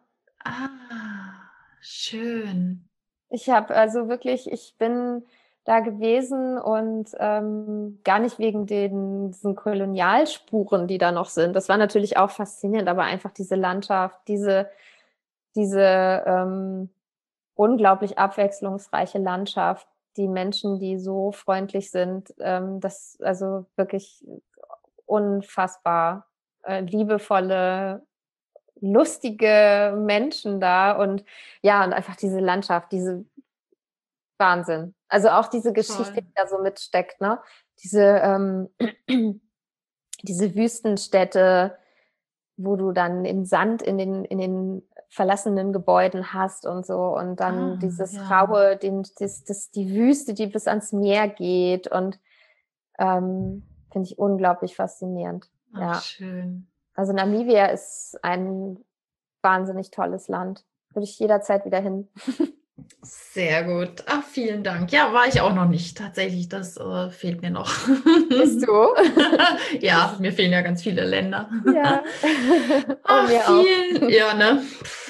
Ah, schön. Ich habe also wirklich, ich bin da gewesen und ähm, gar nicht wegen den diesen Kolonialspuren, die da noch sind. Das war natürlich auch faszinierend, aber einfach diese Landschaft, diese diese ähm, unglaublich abwechslungsreiche Landschaft, die Menschen, die so freundlich sind, ähm, das also wirklich unfassbar äh, liebevolle, lustige Menschen da und ja, und einfach diese Landschaft, diese Wahnsinn. Also auch diese Geschichte, Toll. die da so mitsteckt, ne? Diese, ähm, diese Wüstenstädte, wo du dann in Sand in den, in den verlassenen Gebäuden hast und so und dann Ah, dieses ja. raue, den, das, das, die Wüste, die bis ans Meer geht und ähm, finde ich unglaublich faszinierend. Ach, Ja. schön. Also Namibia ist ein wahnsinnig tolles Land. Würde ich jederzeit wieder hin. Sehr gut. Ach, vielen Dank. Ja, war ich auch noch nicht. Tatsächlich, das äh, fehlt mir noch. Bist du? Ja, mir fehlen ja ganz viele Länder. Ja. Oh, Ach, mir auch. vielen. Ja, ne?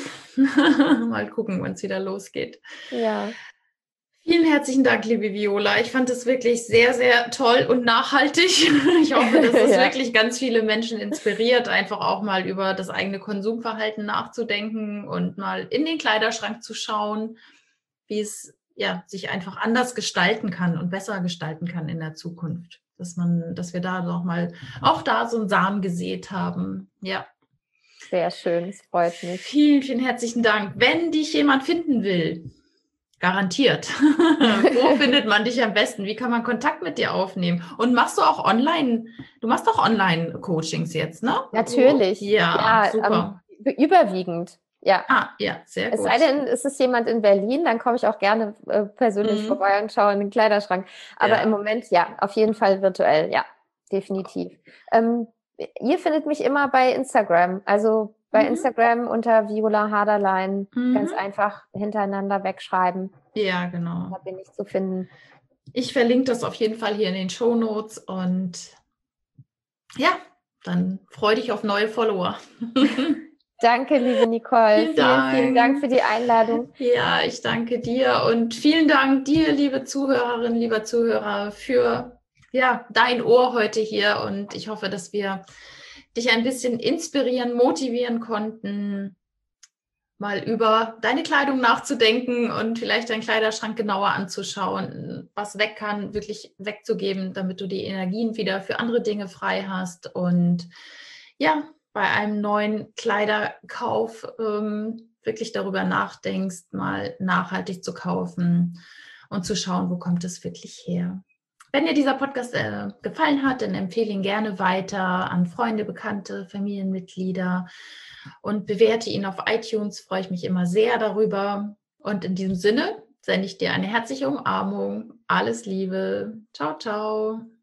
Mal gucken, wann es wieder losgeht. Ja. Vielen herzlichen Dank, liebe Viola. Ich fand es wirklich sehr, sehr toll und nachhaltig. Ich hoffe, dass es Ja. wirklich ganz viele Menschen inspiriert, einfach auch mal über das eigene Konsumverhalten nachzudenken und mal in den Kleiderschrank zu schauen, wie es ja, sich einfach anders gestalten kann und besser gestalten kann in der Zukunft. Dass man, dass wir da noch mal auch da so einen Samen gesät haben. Ja. Sehr schön, es freut mich. Vielen, vielen herzlichen Dank. Wenn dich jemand finden will, garantiert. Wo findet man dich am besten? Wie kann man Kontakt mit dir aufnehmen? Und machst du auch online, du machst auch Online-Coachings jetzt, ne? Natürlich. Ja, Ja, super. ähm, überwiegend. Ja. Ah, ja, sehr Es gut. sei denn, es ist jemand in Berlin, dann komme ich auch gerne äh, persönlich Mhm. vorbei und schaue in den Kleiderschrank. Aber Ja. im Moment, ja, auf jeden Fall virtuell, ja, definitiv. Ähm, ihr findet mich immer bei Instagram. Also bei Mhm. Instagram unter Viola Haderlein Mhm. ganz einfach hintereinander wegschreiben. Ja, genau. Da bin ich zu finden. Ich verlinke das auf jeden Fall hier in den Shownotes und ja, dann freu dich auf neue Follower. Danke, liebe Nicole. Vielen Vielen, vielen Dank Dank. für die Einladung. Ja, ich danke dir und vielen Dank dir, liebe Zuhörerin, lieber Zuhörer, für ja, dein Ohr heute hier und ich hoffe, dass wir dich ein bisschen inspirieren, motivieren konnten, mal über deine Kleidung nachzudenken und vielleicht deinen Kleiderschrank genauer anzuschauen, was weg kann, wirklich wegzugeben, damit du die Energien wieder für andere Dinge frei hast und ja, bei einem neuen Kleiderkauf ähm, wirklich darüber nachdenkst, mal nachhaltig zu kaufen und zu schauen, wo kommt es wirklich her. Wenn dir dieser Podcast äh, gefallen hat, dann empfehle ihn gerne weiter an Freunde, Bekannte, Familienmitglieder und bewerte ihn auf iTunes. Freue ich mich immer sehr darüber. Und in diesem Sinne sende ich dir eine herzliche Umarmung. Alles Liebe. Ciao, ciao.